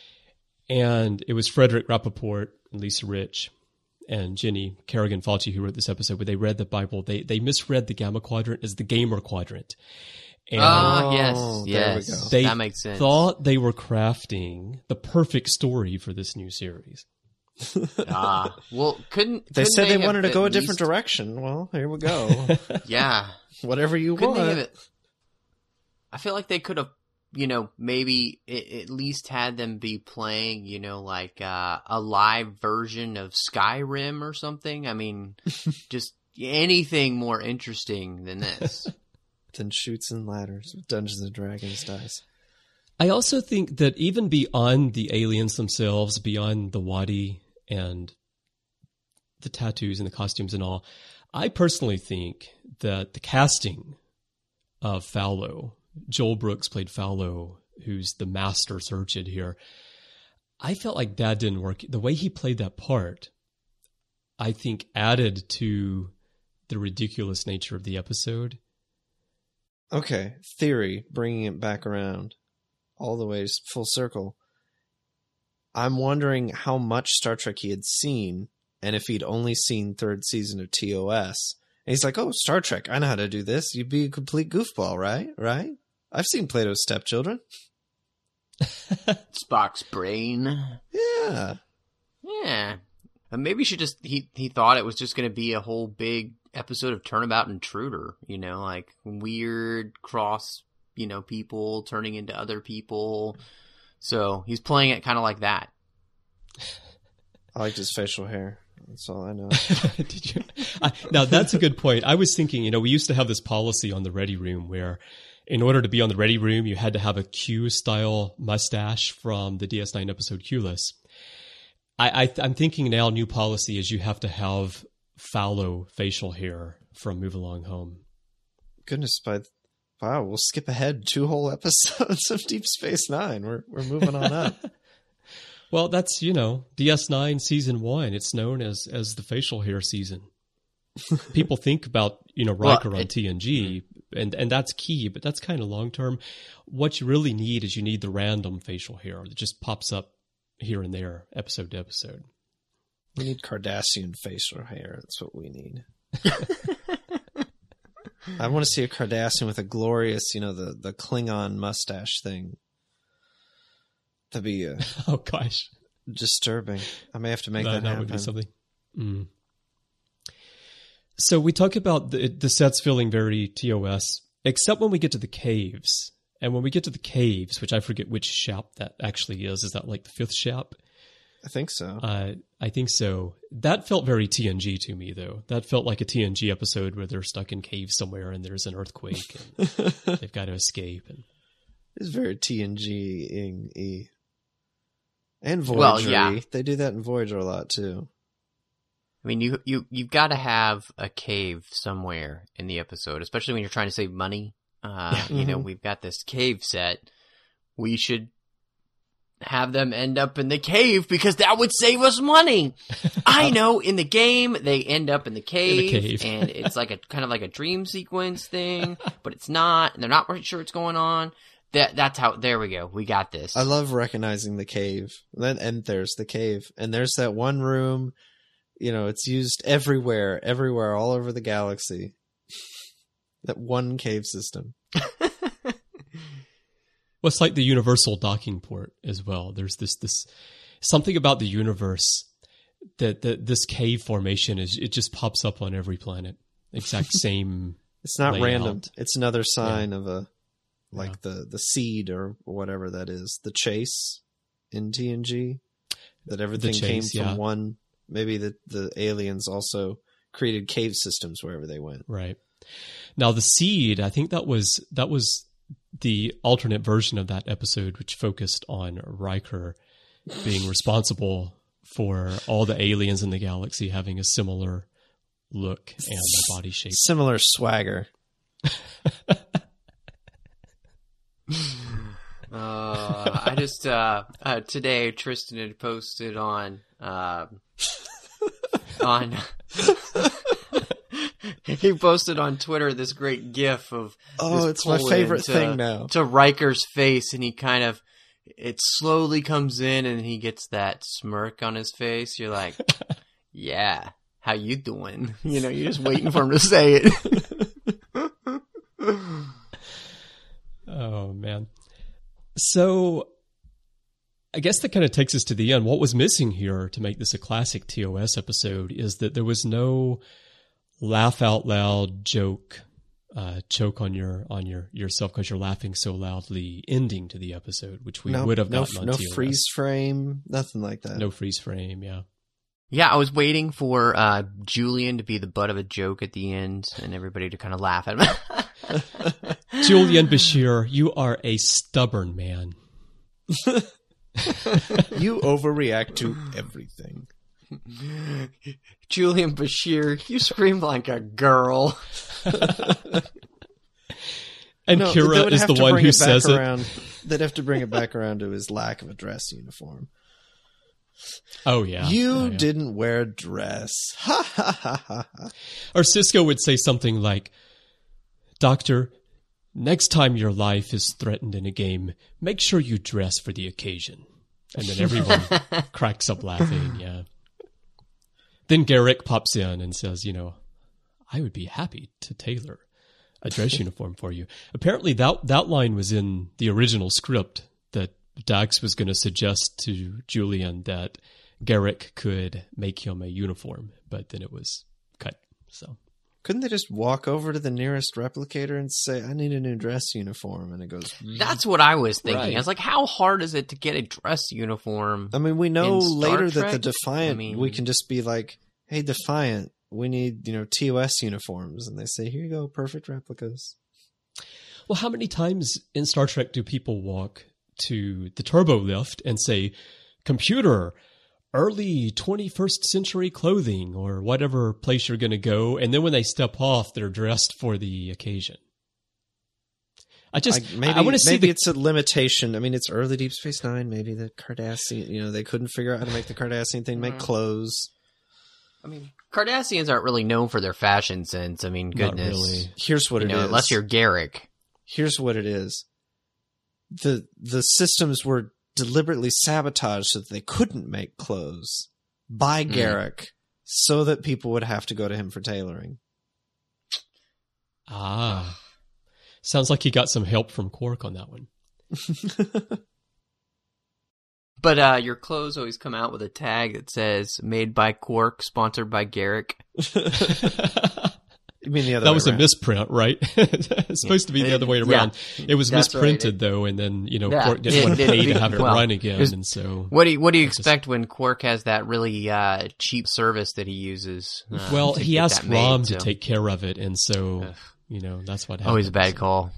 and it was Frederick Rappaport and Lisa Rich and Jenny Kerrigan Fauci who wrote this episode, where they read the Bible, they they misread the Gamma Quadrant as the Gamer Quadrant. And Ah, yes, Oh, there we yes, go. they that makes sense. thought they were crafting the perfect story for this new series. Ah, well, couldn't They couldn't said they have wanted to at go a different least- direction. Well, here we go. Yeah, Whatever you couldn't want. they have it? I feel like they could have, you know, maybe it, at least had them be playing, you know, like uh, a live version of Skyrim or something. I mean, just anything more interesting than this. Than Shoots and Ladders with Dungeons and Dragons dice. I also think that even beyond the aliens themselves, beyond the Wadi and the tattoos and the costumes and all, I personally think that the casting of Fowlo, Joel Brooks played Fowlo, who's the master surgeon here, I felt like that didn't work. The way he played that part, I think, added to the ridiculous nature of the episode. Okay, theory, bringing it back around all the way full circle. I'm wondering how much Star Trek he had seen, and if he'd only seen third season of T O S. And he's like, oh, Star Trek, I know how to do this. You'd be a complete goofball, right? Right? I've seen Plato's Stepchildren. Spock's brain. Yeah. Yeah. And maybe she just, he, he thought it was just going to be a whole big episode of Turnabout Intruder, you know, like weird cross, you know, people turning into other people. So he's playing it kind of like that. I liked his facial hair. That's all I know. Did you? I, now, that's a good point. I was thinking, you know, we used to have this policy on the Ready Room where in order to be on the Ready Room, you had to have a Q-style mustache from the D S nine episode Q-less. I, I, I'm thinking now new policy is you have to have fallow facial hair from Move Along Home. Goodness, by wow, we'll skip ahead two whole episodes of Deep Space Nine. We're we're moving on up. Well, that's, you know, D S nine season one. It's known as as the facial hair season. People think about, you know, Riker well, it, on T N G, and and that's key, but that's kind of long term. What you really need is you need the random facial hair that just pops up here and there, episode to episode. We need Cardassian facial hair. That's what we need. I want to see a Cardassian with a glorious, you know, the, the Klingon mustache thing. That'd be uh, oh gosh, disturbing. I may have to make that, that, that happen. Would be something. Mm. So we talk about the, the sets feeling very T O S, except when we get to the caves. And when we get to the caves, which I forget which shap that actually is, is that like the fifth shap? I think so. Uh, I think so. That felt very T N G to me, though. That felt like a T N G episode where they're stuck in caves somewhere and there's an earthquake and they've got to escape. And it's very T N G-ing-y. And Voyager-y. Well, yeah. They do that in Voyager a lot, too. I mean, you, you, you've got to have a cave somewhere in the episode, especially when you're trying to save money. Uh, Yeah. You know, Mhm. we've got this cave set. We should have them end up in the cave because that would save us money. I know in the game they end up in the cave, In the cave. and it's like a kind of like a dream sequence thing, but it's not, and they're not really sure what's going on. That that's how. There we go. We got this. I love recognizing the cave. And then and there's the cave. And there's that one room, you know, it's used everywhere, everywhere, all over the galaxy. That one cave system. well, it's like the universal docking port as well. There's this this something about the universe that, that this cave formation is. It just pops up on every planet. Exact same. It's not layout. random. It's another sign Yeah. of a, like Yeah. the, the seed or whatever that is. The chase in T N G. That everything chase, came from yeah. one. Maybe the, the aliens also created cave systems wherever they went. Right. Now the seed, I think that was that was the alternate version of that episode, which focused on Riker being responsible for all the aliens in the galaxy having a similar look and body shape. Similar swagger. Uh, I just uh, uh, today Tristan had posted on uh, on he posted on Twitter this great GIF of Oh, this it's my pull-in favorite to, thing now. to Riker's face, and he kind of it slowly comes in, and he gets that smirk on his face. You're like, yeah, how you doing? You know, you're just waiting for him to say it. Oh man. So I guess that kind of takes us to the end. What was missing here to make this a classic T O S episode is that there was no laugh out loud joke, uh, choke on your on your yourself because you're laughing so loudly ending to the episode, which we no, would have no, gotten on no T O S. freeze frame, nothing like that. No freeze frame, yeah. Yeah, I was waiting for uh, Julian to be the butt of a joke at the end and everybody to kind of laugh at him. Julian Bashir, you are a stubborn man. You overreact to everything. Julian Bashir, you scream like a girl. And No, they Kira would is have the to one bring who it back says it. around, They'd have to bring it back around to his lack of a dress uniform. Oh, yeah. You Oh, yeah. didn't wear a dress. Ha ha ha ha ha. Or Cisco would say something like, Doctor, next time your life is threatened in a game, make sure you dress for the occasion. And then everyone cracks up laughing, yeah. Then Garrick pops in and says, you know, I would be happy to tailor a dress uniform for you. Apparently that that line was in the original script that Dax was going to suggest to Julian that Garrick could make him a uniform, but then it was cut, so... Couldn't they just walk over to the nearest replicator and say, I need a new dress uniform? And it goes... That's what I was thinking. Right. I was like, how hard is it to get a dress uniform? I mean, we know in Star later that Trek? the Defiant, I mean- we can just be like, hey, Defiant, we need, you know, T O S uniforms. And they say, here you go, perfect replicas. Well, how many times in Star Trek do people walk to the turbo lift and say, computer, early twenty-first century clothing, or whatever place you're going to go, and then when they step off, they're dressed for the occasion? I just, I, maybe I want to see maybe the... it's a limitation. I mean, it's early Deep Space Nine. Maybe the Cardassian, you know, they couldn't figure out how to make the Cardassian thing make clothes. I mean, Cardassians aren't really known for their fashion sense. I mean, Not goodness. really. Here's what You it know, is. unless you're Garrick. Here's what it is. The the systems were deliberately sabotaged so that they couldn't make clothes by Mm. Garrick so that people would have to go to him for tailoring. Ah. Sounds like he got some help from Quark on that one. But uh, your clothes always come out with a tag that says "Made by Quark, sponsored by Garrick." You mean the other That way was a around. misprint, right? It's supposed to be the other way around. Yeah, it was that's right. misprinted, though, and then, you know, Yeah, Quark didn't it- want to it- pay to have it well, run again, it was- and so... What do you What do you Just- expect when Quark has that really uh, cheap service that he uses? Uh, Well, to he get asked that made, Rom so- to take care of it, and so, Ugh. you know, that's what happened. Always a bad call.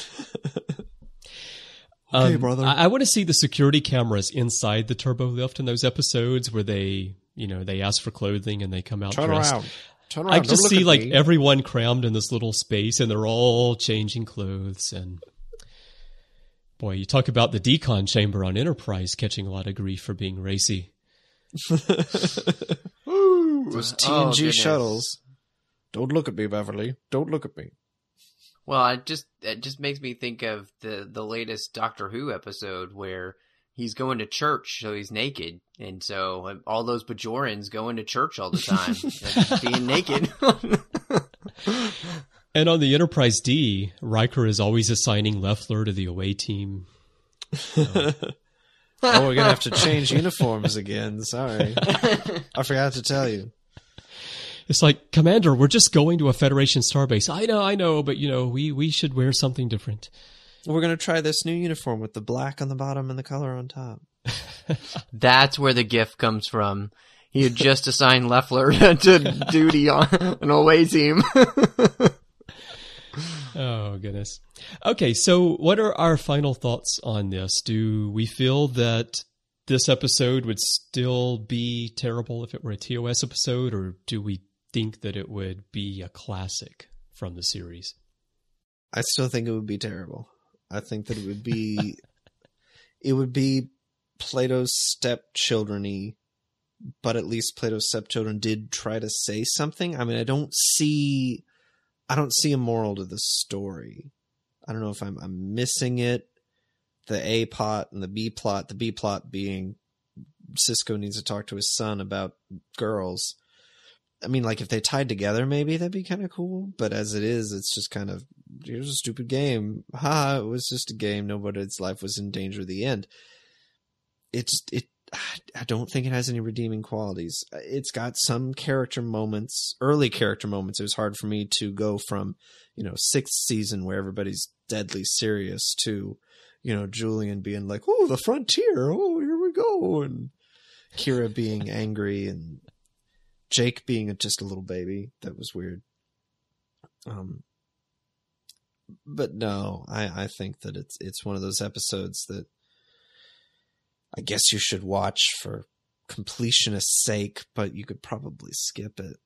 Okay, Um, brother. I, I want to see the security cameras inside the turbo lift in those episodes where they, you know, they ask for clothing and they come out Turn dressed. around. Turn around. I Don't just look see at like me. everyone crammed in this little space and they're all changing clothes. And boy, you talk about the decon chamber on Enterprise catching a lot of grief for being racy. Those T Oh, N G goodness. shuttles. Don't look at me, Beverly. Don't look at me. Well, it just it just makes me think of the the latest Doctor Who episode where he's going to church, so he's naked, and so uh, all those Bajorans going to church all the time, and being naked. And on the Enterprise D, Riker is always assigning Leffler to the away team. Oh, we're gonna have to change uniforms again. Sorry, I forgot to tell you. It's like, Commander, we're just going to a Federation starbase. I know, I know, but, you know, we, we should wear something different. We're gonna try this new uniform with the black on the bottom and the color on top. That's where the gift comes from. He had just assigned Leffler to duty on an away team. Oh, goodness. Okay, so what are our final thoughts on this? Do we feel that this episode would still be terrible if it were a T O S episode, or do we think that it would be a classic from the series? I still think it would be terrible. I think that it would be, it would be Plato's stepchildren-y, but at least Plato's stepchildren did try to say something. I mean, I don't see, I don't see a moral to the story. I don't know if I'm, I'm missing it. The A plot and the B plot, the B plot being Sisko needs to talk to his son about girls. I mean, like, if they tied together, maybe that'd be kind of cool. But as it is, it's just kind of, here's a stupid game. Ha, it was just a game. Nobody's life was in danger at the end. It's, it, I don't think it has any redeeming qualities. It's got some character moments, early character moments. It was hard for me to go from, you know, sixth season where everybody's deadly serious to, you know, Julian being like, oh, the frontier. Oh, here we go. And Kira being angry and Jake being just a little baby. That was weird. Um, but no, I, I think that it's, it's one of those episodes that I guess you should watch for completionist's sake, but you could probably skip it.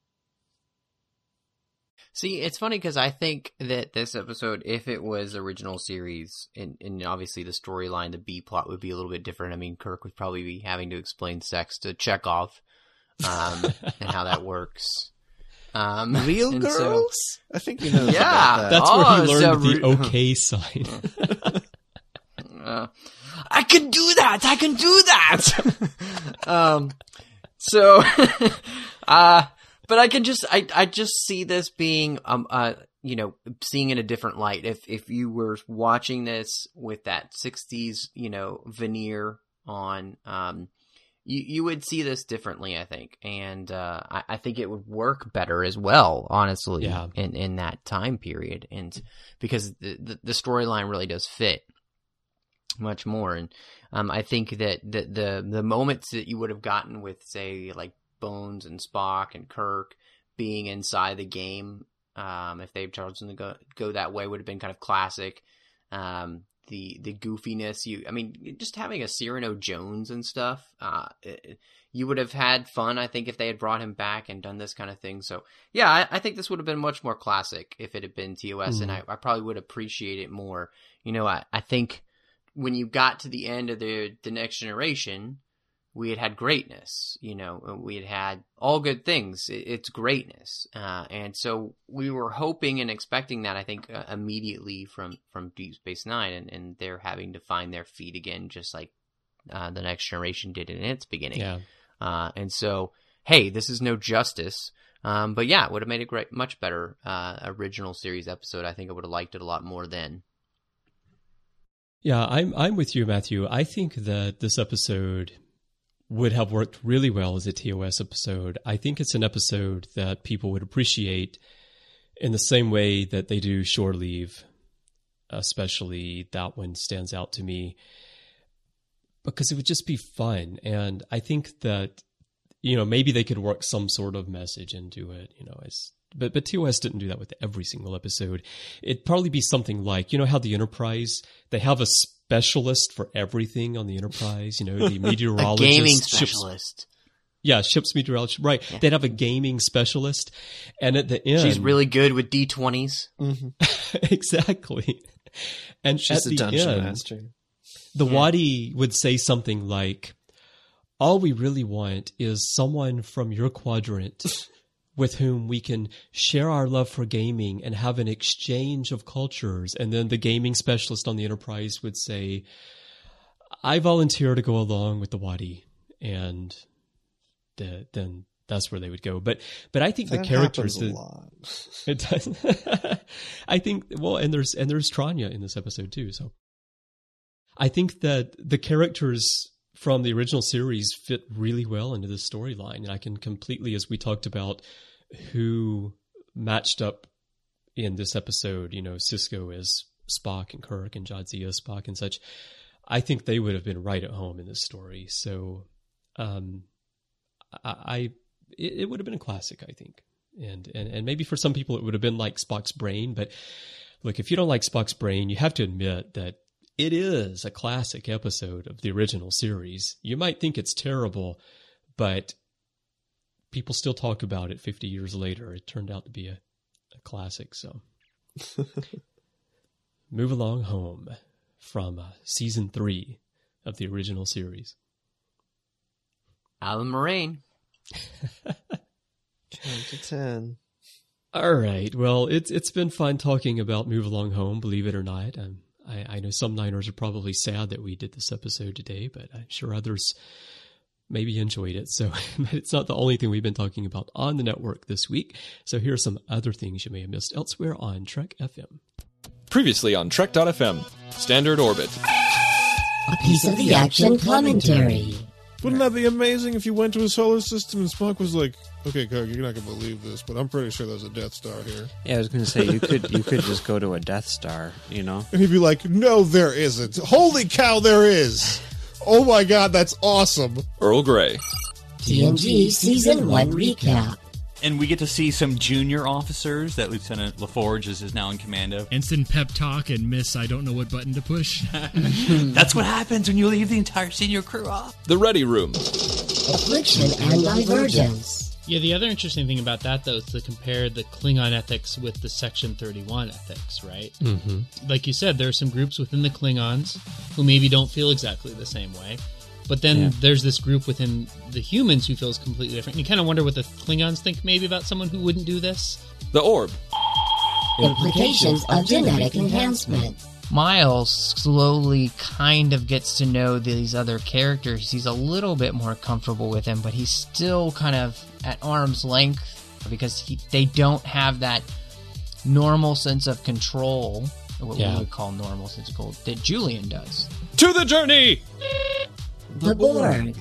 See, it's funny because I think that this episode, if it was original series, and, and obviously the storyline, the B plot would be a little bit different. I mean, Kirk would probably be having to explain sex to Chekhov, um, and how that works. Um, Real and girls? so- I think we know Yeah. about that. That's Oh, where he learned so the re- okay sign. Uh, I can do that. I can do that. um, so, uh, but I can just, I, I just see this being, um, uh, you know, seeing in a different light. If, if you were watching this with that sixties, you know, veneer on, um, you, you would see this differently, I think. And uh, I, I think it would work better as well, honestly, Yeah. in, in that time period. And because the, the, the storyline really does fit much more. And um, I think that the, the, the moments that you would have gotten with, say, like Bones and Spock and Kirk being inside the game, um, if they've chosen to go, go that way, would have been kind of classic. Um, the the goofiness, you I mean, just having a Cyrano Jones and stuff, uh, it, you would have had fun, I think, if they had brought him back and done this kind of thing. So, yeah, I, I think this would have been much more classic if it had been T O S, mm. and I, I probably would appreciate it more. You know, I, I think when you got to the end of the the Next Generation, we had had greatness. You know, we had had all good things. It, it's greatness, uh, and so we were hoping and expecting that, I think, uh, immediately from, from Deep Space Nine, and, and they're having to find their feet again, just like uh, the Next Generation did in its beginning. Yeah. Uh, and so, hey, this is no justice. Um, but yeah, it would have made a great, much better uh, original series episode. I think I would have liked it a lot more then. Yeah, I'm I'm with you, Matthew. I think that this episode would have worked really well as a T O S episode. I think it's an episode that people would appreciate in the same way that they do Shore Leave. Especially that one stands out to me because it would just be fun. And I think that, you know, maybe they could work some sort of message into it, you know, as But but T O S didn't do that with every single episode. It'd probably be something like, you know how the Enterprise, they have a specialist for everything on the Enterprise, you know, the meteorologist. A gaming ships, specialist. Yeah, ship's meteorologist. Right. Yeah. They'd have a gaming specialist. And at the end... She's really good with D twenties. Mm-hmm. Exactly. And she's at a the dungeon end, master. The yeah. Wadi would say something like, all we really want is someone from your quadrant with whom we can share our love for gaming and have an exchange of cultures. And then the gaming specialist on the Enterprise would say, I volunteer to go along with the Wadi. And the, then that's where they would go. But but I think that the characters... happens a the, lot. It does. I think, well, and there's and there's Tranya in this episode too. So I think that the characters from the original series fit really well into this storyline. And I can completely, as we talked about, who matched up in this episode, you know, Sisko as Spock and Kirk and Jadzia as Spock and such. I think they would have been right at home in this story. So um, I, I it, it would have been a classic, I think. And, and and maybe for some people it would have been like Spock's Brain. But look, if you don't like Spock's Brain, you have to admit that it is a classic episode of the original series. You might think it's terrible, but people still talk about it fifty years later. It turned out to be a, a classic. So move along home from uh, season three of the original series. Alan Moraine. Count to ten. All right. Well, it's it's been fun talking about Move Along Home, believe it or not. Um, I, I know some Niners are probably sad that we did this episode today, but I'm sure others maybe enjoyed it. So it's not the only thing we've been talking about on the network this week. So here are some other things you may have missed elsewhere on Trek F M. Previously on Trek dot F M, Standard Orbit. A piece of the action commentary. Wouldn't that be amazing if you went to a solar system and Spock was like, okay, Kirk, you're not going to believe this, but I'm pretty sure there's a Death Star here. Yeah, I was going to say, you could you could just go to a Death Star, you know? And he'd be like, no, there isn't. Holy cow, there is. Oh my god, that's awesome. Earl Grey. T N G Season one Recap. And we get to see some junior officers that Lieutenant LaForge is, is now in command of. Instant pep talk and miss I don't know what button to push. That's what happens when you leave the entire senior crew off. The Ready Room. Affliction and Divergence. Yeah, the other interesting thing about that, though, is to compare the Klingon ethics with the Section thirty-one ethics, right? Mm-hmm. Like you said, there are some groups within the Klingons who maybe don't feel exactly the same way. But then yeah. there's this group within the humans who feels completely different. And you kind of wonder what the Klingons think maybe about someone who wouldn't do this. The Orb. Implications of genetic enhancement. Miles slowly kind of gets to know these other characters. He's a little bit more comfortable with them, but he's still kind of at arm's length because he, they don't have that normal sense of control, what yeah. we would call normal sense of control, that Julian does. To the journey! The Borg.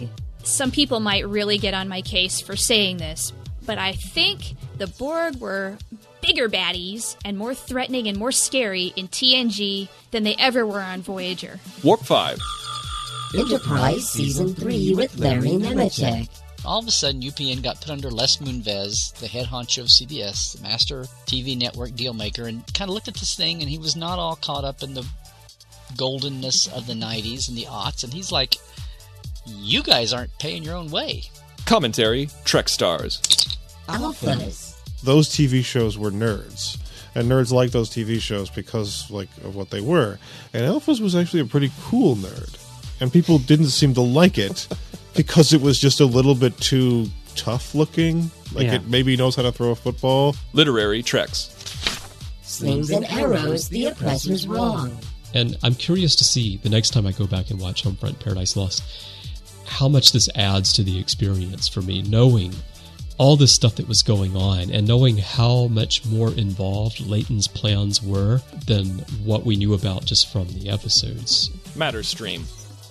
some people might really get on my case for saying this, but I think the Borg were bigger baddies and more threatening and more scary in T N G than they ever were on Voyager. Warp five. Enterprise Season three with Larry Nemecek. All of a sudden, U P N got put under Les Moonves, the head honcho of C B S, the master T V network dealmaker, and kind of looked at this thing, and he was not all caught up in the goldenness of the nineties and the aughts, and he's like, you guys aren't paying your own way. Commentary, Trek Stars. Alphas. Those T V shows were nerds. And nerds liked those T V shows because like of what they were. And Alphas was actually a pretty cool nerd. And people didn't seem to like it because it was just a little bit too tough looking. Like Yeah. it maybe knows how to throw a football. Literary Treks. Slings and arrows, the oppressor's wrong. And I'm curious to see, the next time I go back and watch Homefront Paradise Lost, how much this adds to the experience for me, knowing all this stuff that was going on and knowing how much more involved Leighton's plans were than what we knew about just from the episodes. Matter Stream.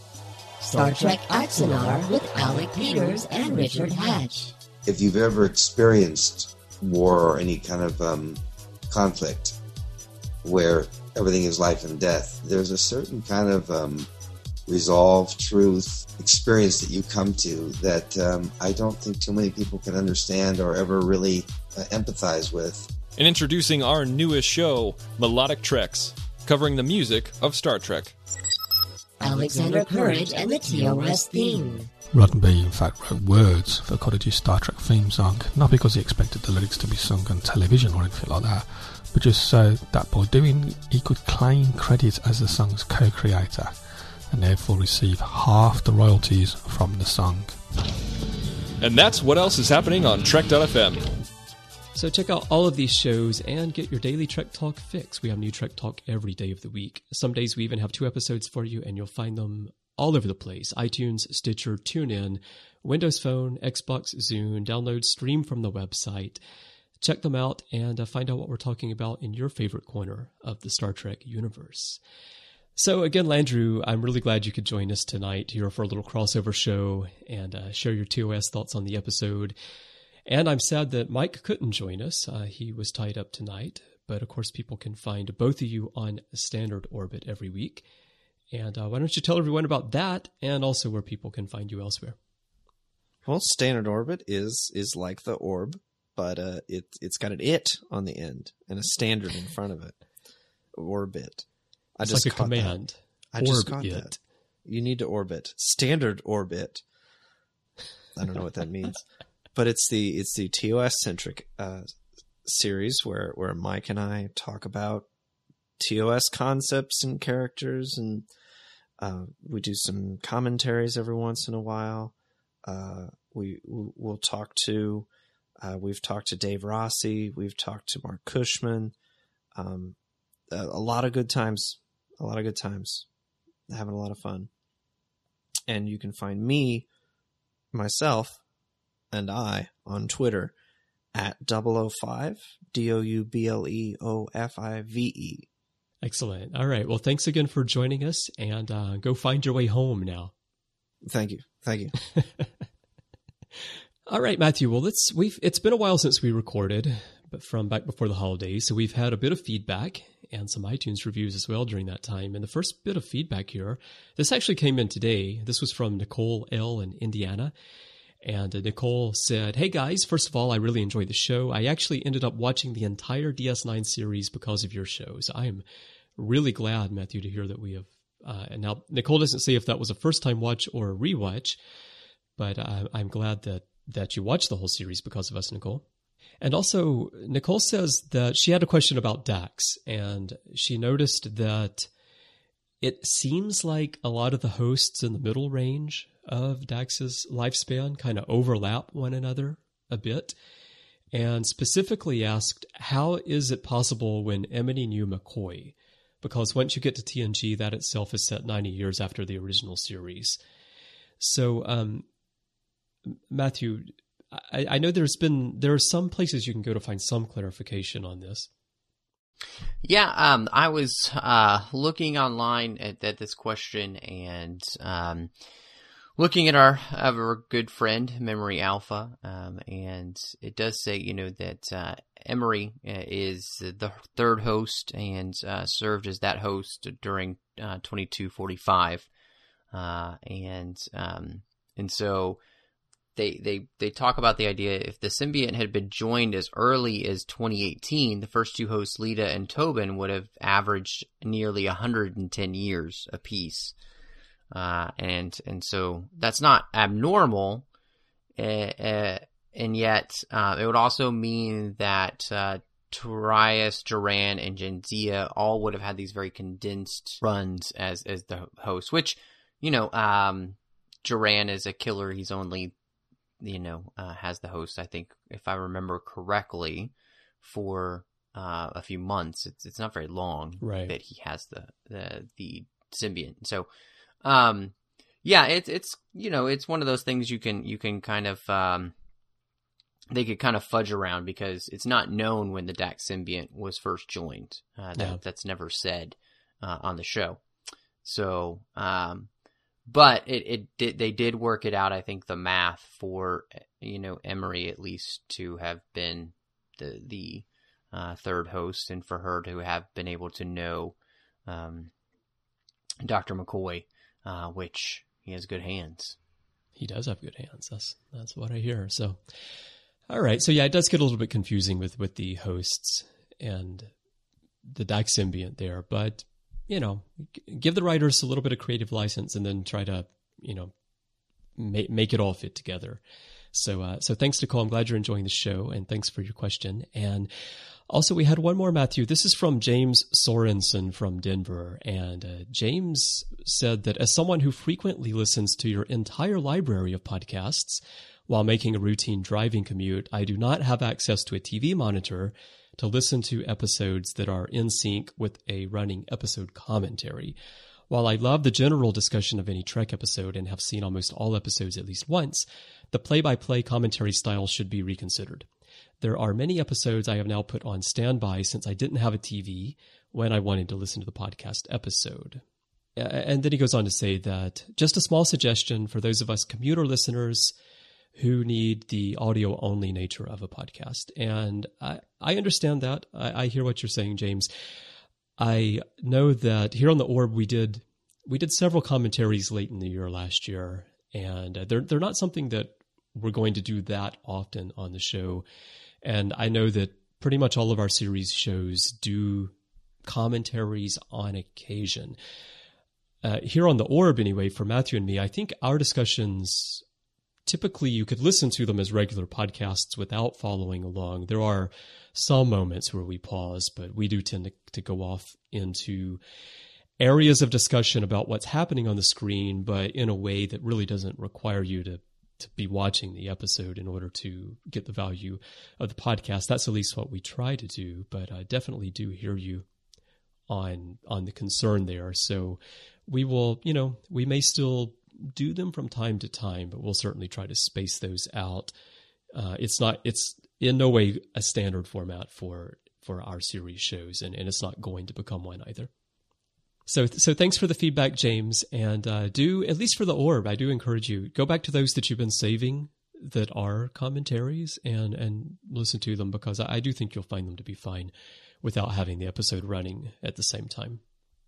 Star Trek Axanar with Alec Peters and Richard Hatch. If you've ever experienced war or any kind of um, conflict where everything is life and death, there's a certain kind of um, resolve, truth, experience that you come to that um, I don't think too many people can understand or ever really uh, empathize with. And introducing our newest show, Melodic Treks, covering the music of Star Trek. Alexander Courage and the T O S theme. Roddenberry, in fact, wrote words for Cottage's Star Trek theme song, not because he expected the lyrics to be sung on television or anything like that, but just so that by doing, he could claim credit as the song's co-creator, and therefore receive half the royalties from the song. And that's what else is happening on Trek dot f m. So check out all of these shows and get your daily Trek Talk fix. We have new Trek Talk every day of the week. Some days we even have two episodes for you, and you'll find them all over the place. iTunes, Stitcher, TuneIn, Windows Phone, Xbox, Zune, download, stream from the website. Check them out and uh, find out what we're talking about in your favorite corner of the Star Trek universe. So again, Landrew, I'm really glad you could join us tonight here for a little crossover show and uh, share your T O S thoughts on the episode. And I'm sad that Mike couldn't join us. Uh, he was tied up tonight. But of course, people can find both of you on Standard Orbit every week. And uh, why don't you tell everyone about that and also where people can find you elsewhere? Well, Standard Orbit is is like the orb, but uh, it, it's got an it on the end and a standard in front of it. Orbit. I It's just like a caught command. That. I just Orb caught it. that. You need to orbit. Standard Orbit. I don't know what that means. But it's the it's the T O S centric uh, series where, where Mike and I talk about T O S concepts and characters, and uh, we do some commentaries every once in a while. Uh, we we'll talk to uh, we've talked to Dave Rossi, we've talked to Mark Cushman. Um, a, a lot of good times, a lot of good times, having a lot of fun. And you can find me, myself, and I on Twitter at double oh five, D O U B L E O F I V E. Excellent. All right. Well, thanks again for joining us, and uh, go find your way home now. Thank you. Thank you. All right, Matthew. Well, let's we've it's been a while since we recorded, but from back before the holidays, so we've had a bit of feedback and some iTunes reviews as well during that time. And the first bit of feedback here, this actually came in today. This was from Nicole L. in Indiana. And uh, Nicole said, "Hey guys, first of all, I really enjoyed the show. I actually ended up watching the entire D S nine series because of your shows. I am really glad, Matthew, to hear that we have." Uh, and now Nicole doesn't say if that was a first-time watch or a rewatch, but uh, I'm glad that that you watched the whole series because of us, Nicole. And also, Nicole says that she had a question about Dax, and she noticed that it seems like a lot of the hosts in the middle range of Dax's lifespan kind of overlap one another a bit, and specifically asked, how is it possible when Emily knew McCoy? Because once you get to T N G, that itself is set ninety years after the original series. So, um, Matthew, I, I know there's been, there are some places you can go to find some clarification on this. Yeah, um, I was uh, looking online at, at this question, and um, looking at our, our good friend, Memory Alpha, um, and it does say, you know, that uh, Emery is the third host and uh, served as that host during uh, twenty-two forty-five. Uh, and um, and so they, they, they talk about the idea if the Symbiont had been joined as early as twenty eighteen, the first two hosts, Lita and Tobin, would have averaged nearly one hundred ten years apiece. Uh, and, and so that's not abnormal, uh, uh, and yet, uh, it would also mean that, uh, Trias, Duran, and Jadzia all would have had these very condensed runs as, as the host, which, you know, um, Duran is a killer. He's only, you know, uh, has the host, I think, if I remember correctly, for, uh, a few months. It's, it's not very long right. that he has the, the, the Symbiont. So, Um, yeah, it's, it's, you know, it's one of those things you can, you can kind of, um, they could kind of fudge around because it's not known when the Dax Symbiont was first joined. Uh, that, yeah. that's never said, uh, on the show. So, um, but it, it did, they did work it out. I think the math for, you know, Emery at least to have been the, the, uh, third host and for her to have been able to know, um, Doctor McCoy. Uh, which he has good hands. He does have good hands. That's that's what I hear. So, all right. So yeah, it does get a little bit confusing with, with the hosts and the Dax Symbiont there. But you know, give the writers a little bit of creative license, and then try to you know make make it all fit together. So uh, so thanks, Nicole. I'm glad you're enjoying the show, and thanks for your question. And also, we had one more, Matthew. This is from James Sorensen from Denver. And uh, James said that as someone who frequently listens to your entire library of podcasts while making a routine driving commute, I do not have access to a T V monitor to listen to episodes that are in sync with a running episode commentary. While I love the general discussion of any Trek episode and have seen almost all episodes at least once, the play-by-play commentary style should be reconsidered. There are many episodes I have now put on standby since I didn't have a T V when I wanted to listen to the podcast episode. And then he goes on to say that just a small suggestion for those of us commuter listeners who need the audio-only nature of a podcast. And I, I understand that. I, I hear what you're saying, James. I know that here on the Orb we did we did several commentaries late in the year last year, and they're they're not something that we're going to do that often on the show. And I know that pretty much all of our series shows do commentaries on occasion. Uh, here on the Orb, anyway, for Matthew and me, I think our discussions, typically you could listen to them as regular podcasts without following along. There are some moments where we pause, but we do tend to, to go off into areas of discussion about what's happening on the screen, but in a way that really doesn't require you to to be watching the episode in order to get the value of the podcast. That's at least what we try to do, but I definitely do hear you on on the concern there. So we will, you know, we may still do them from time to time, but we'll certainly try to space those out. Uh, it's not, it's in no way a standard format for for our series shows, and, and it's not going to become one either. So, so thanks for the feedback, James, and uh, do, at least for the Orb, I do encourage you, go back to those that you've been saving that are commentaries and, and listen to them, because I, I do think you'll find them to be fine without having the episode running at the same time.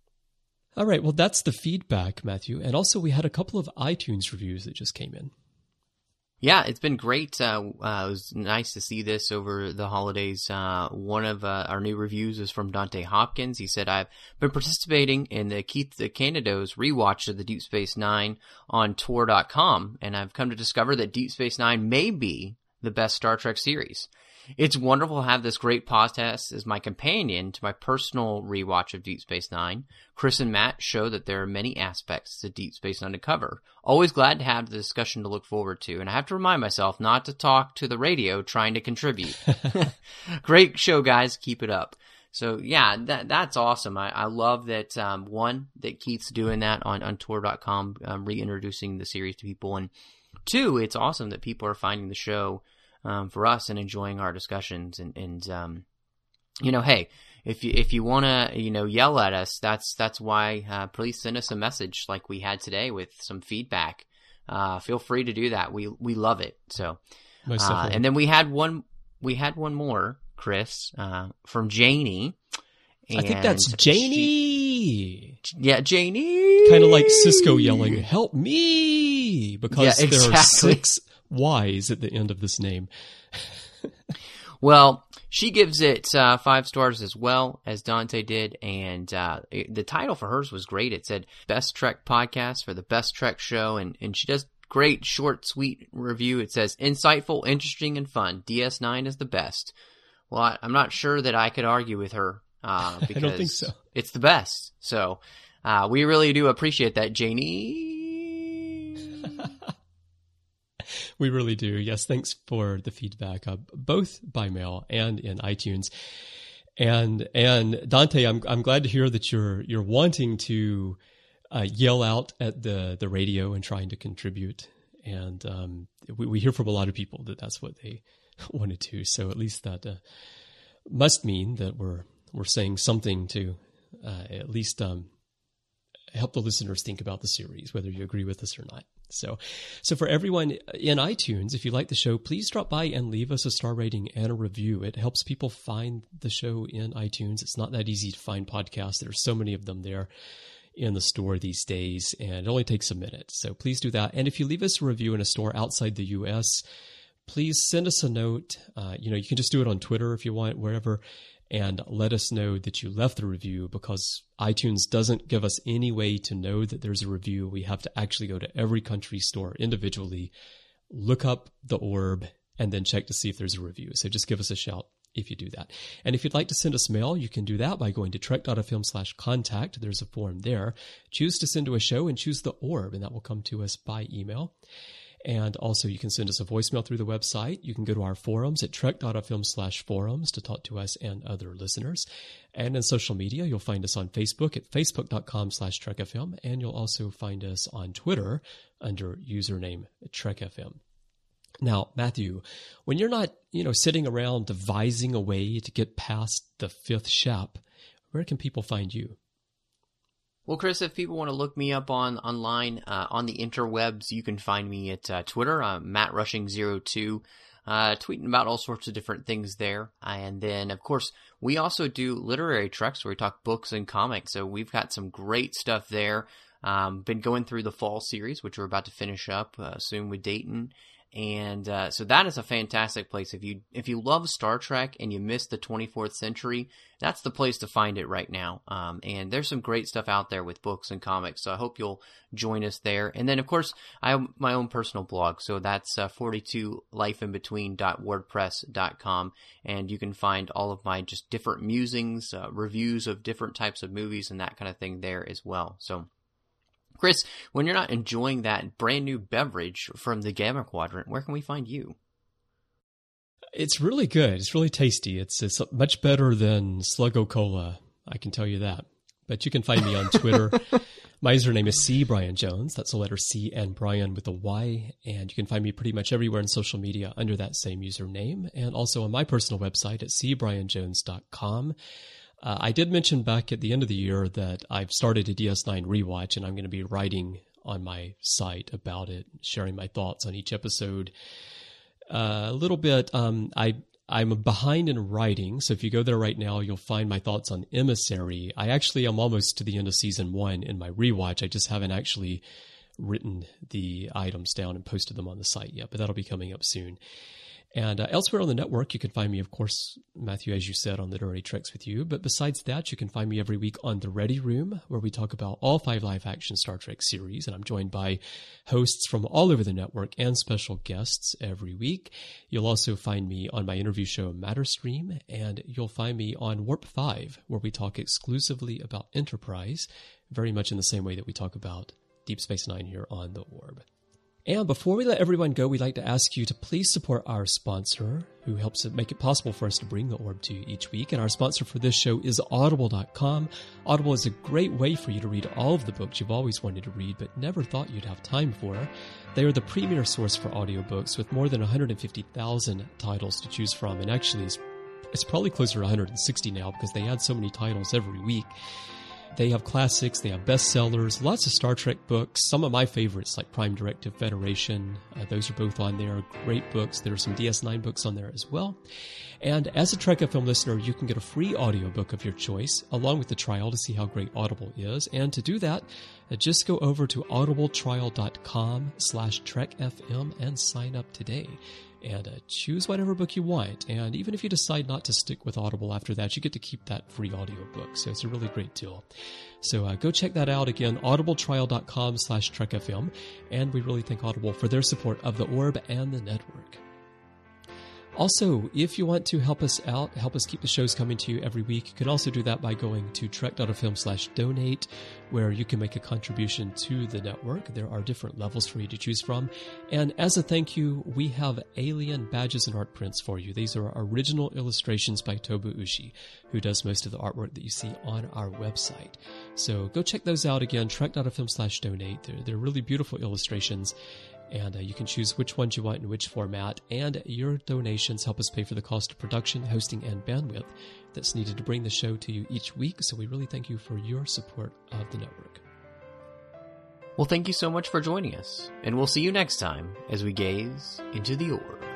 All right, well, that's the feedback, Matthew, and also we had a couple of iTunes reviews that just came in. Yeah, it's been great. Uh, uh, it was nice to see this over the holidays. Uh, one of uh, our new reviews is from Dante Hopkins. He said, I've been participating in the Keith Canado's rewatch of the Deep Space Nine on Tor dot com, and I've come to discover that Deep Space Nine may be the best Star Trek series. It's wonderful to have this great podcast as my companion to my personal rewatch of Deep Space Nine. Chris and Matt show that there are many aspects to Deep Space Nine to cover. Always glad to have the discussion to look forward to, and I have to remind myself not to talk to the radio trying to contribute. Great show, guys. Keep it up. So, yeah, that that's awesome. I, I love that, um, one, that Keith's doing that on, on Tor dot com, um, reintroducing the series to people, and two, it's awesome that people are finding the show Um, for us and enjoying our discussions, and, and um, you know, hey, if you if you want to, you know, yell at us, that's that's why. Uh, please send us a message like we had today with some feedback. uh, feel free to do that. We we love it. So, Most uh, definitely. and then we had one we had one more, Chris, uh, from Janie. I think that's Janie. She, yeah, Janie. Kind of like Cisco yelling, "Help me!" because Yeah, there are exactly. six Y's at the end of this name. Well, she gives it uh, five stars as well as Dante did, and uh, it, the title for hers was great. It said "Best Trek Podcast" for the Best Trek Show, and and she does great, short, sweet review. It says insightful, interesting, and fun. D S nine is the best. Well, I, I'm not sure that I could argue with her uh, because I don't think so. It's the best. So uh, we really do appreciate that, Janie. We really do. Yes, thanks for the feedback, uh, both by mail and in iTunes. And and Dante, I'm I'm glad to hear that you're you're wanting to uh, yell out at the the radio and trying to contribute. And um, we we hear from a lot of people that that's what they want to do. So at least that uh, must mean that we're we're saying something to uh, at least um, help the listeners think about the series, whether you agree with us or not. So, so for everyone in iTunes, if you like the show, please drop by and leave us a star rating and a review. It helps people find the show in iTunes. It's not that easy to find podcasts. There's so many of them there in the store these days, and it only takes a minute. So please do that. And if you leave us a review in a store outside the U S, please send us a note. Uh, you know, you can just do it on Twitter if you want, wherever, and let us know that you left the review, because iTunes doesn't give us any way to know that there's a review. We have to actually go to every country store individually, look up the orb, and then check to see if there's a review. So just give us a shout if you do that. And if you'd like to send us mail, you can do that by going to trek.fm slash contact. There's a form there. Choose to send to a show and choose the orb, and that will come to us by email. And also you can send us a voicemail through the website. You can go to our forums at trek.fm slash forums to talk to us and other listeners. And in social media, you'll find us on Facebook at facebook.com slash trekfm. And you'll also find us on Twitter under username trekfm. Now, Matthew, when you're not, you know, sitting around devising a way to get past the fifth shep, where can people find you? Well, Chris, if people want to look me up on online uh, on the interwebs, you can find me at uh, Twitter. I'm Matt Rushing zero two, uh, tweeting about all sorts of different things there. And then, of course, we also do literary treks where we talk books and comics. So we've got some great stuff there. Um, been going through the fall series, which we're about to finish up uh, soon with Dayton. And uh, so that is a fantastic place. If you if you love Star Trek and you missed the twenty-fourth century, that's the place to find it right now. Um, and there's some great stuff out there with books and comics. So I hope you'll join us there. And then, of course, I have my own personal blog. So that's uh, forty-two life in between dot wordpress dot com. And you can find all of my just different musings, uh, reviews of different types of movies and that kind of thing there as well. So, Chris, when you're not enjoying that brand new beverage from the Gamma Quadrant, where can we find you? It's really good. It's really tasty. It's it's much better than Sluggo Cola, I can tell you that. But you can find me on Twitter. My username is C Brian Jones. That's the letter C and Brian with a Y. And you can find me pretty much everywhere in social media under that same username. And also on my personal website at c brian jones dot com. Uh, I did mention back at the end of the year that I've started a D S nine rewatch, and I'm going to be writing on my site about it, sharing my thoughts on each episode. Uh, a little bit, um, I, I'm behind in writing, so if you go there right now, you'll find my thoughts on Emissary. I actually am almost to the end of season one in my rewatch. I just haven't actually written the items down and posted them on the site yet, but that'll be coming up soon. And uh, elsewhere on the network, you can find me, of course, Matthew, as you said, on Literary Treks with you. But besides that, you can find me every week on The Ready Room, where we talk about all five live-action Star Trek series. And I'm joined by hosts from all over the network and special guests every week. You'll also find me on my interview show, Matterstream. And you'll find me on Warp five, where we talk exclusively about Enterprise, very much in the same way that we talk about Deep Space Nine here on The Orb. And before we let everyone go, we'd like to ask you to please support our sponsor, who helps it make it possible for us to bring the Orb to you each week. And our sponsor for this show is audible dot com. Audible is a great way for you to read all of the books you've always wanted to read but never thought you'd have time for. They are the premier source for audiobooks with more than one hundred fifty thousand titles to choose from. And actually, it's, it's probably closer to one hundred sixty now because they add so many titles every week. They have classics, they have bestsellers, lots of Star Trek books. Some of my favorites, like Prime Directive Federation, uh, those are both on there. Great books. There are some D S nine books on there as well. And as a Trek F M listener, you can get a free audiobook of your choice, along with the trial to see how great Audible is. And to do that, uh, just go over to audibletrial.com slash trekfm and sign up today. And uh, choose whatever book you want. And even if you decide not to stick with Audible after that, you get to keep that free audiobook. So it's a really great deal. So uh, go check that out again, audibletrial.com slash trekfm. And we really thank Audible for their support of the Orb and the network. Also, if you want to help us out, help us keep the shows coming to you every week, you can also do that by going to trek.fm slash donate, where you can make a contribution to the network. There are different levels for you to choose from. And as a thank you, we have alien badges and art prints for you. These are original illustrations by Tobu Ushi, who does most of the artwork that you see on our website. So go check those out again, trek.fm slash donate. They're, they're really beautiful illustrations. And uh, you can choose which ones you want in which format, and your donations help us pay for the cost of production, hosting, and bandwidth that's needed to bring the show to you each week. So we really thank you for your support of the network. Well, thank you so much for joining us, and we'll see you next time as we gaze into the orb.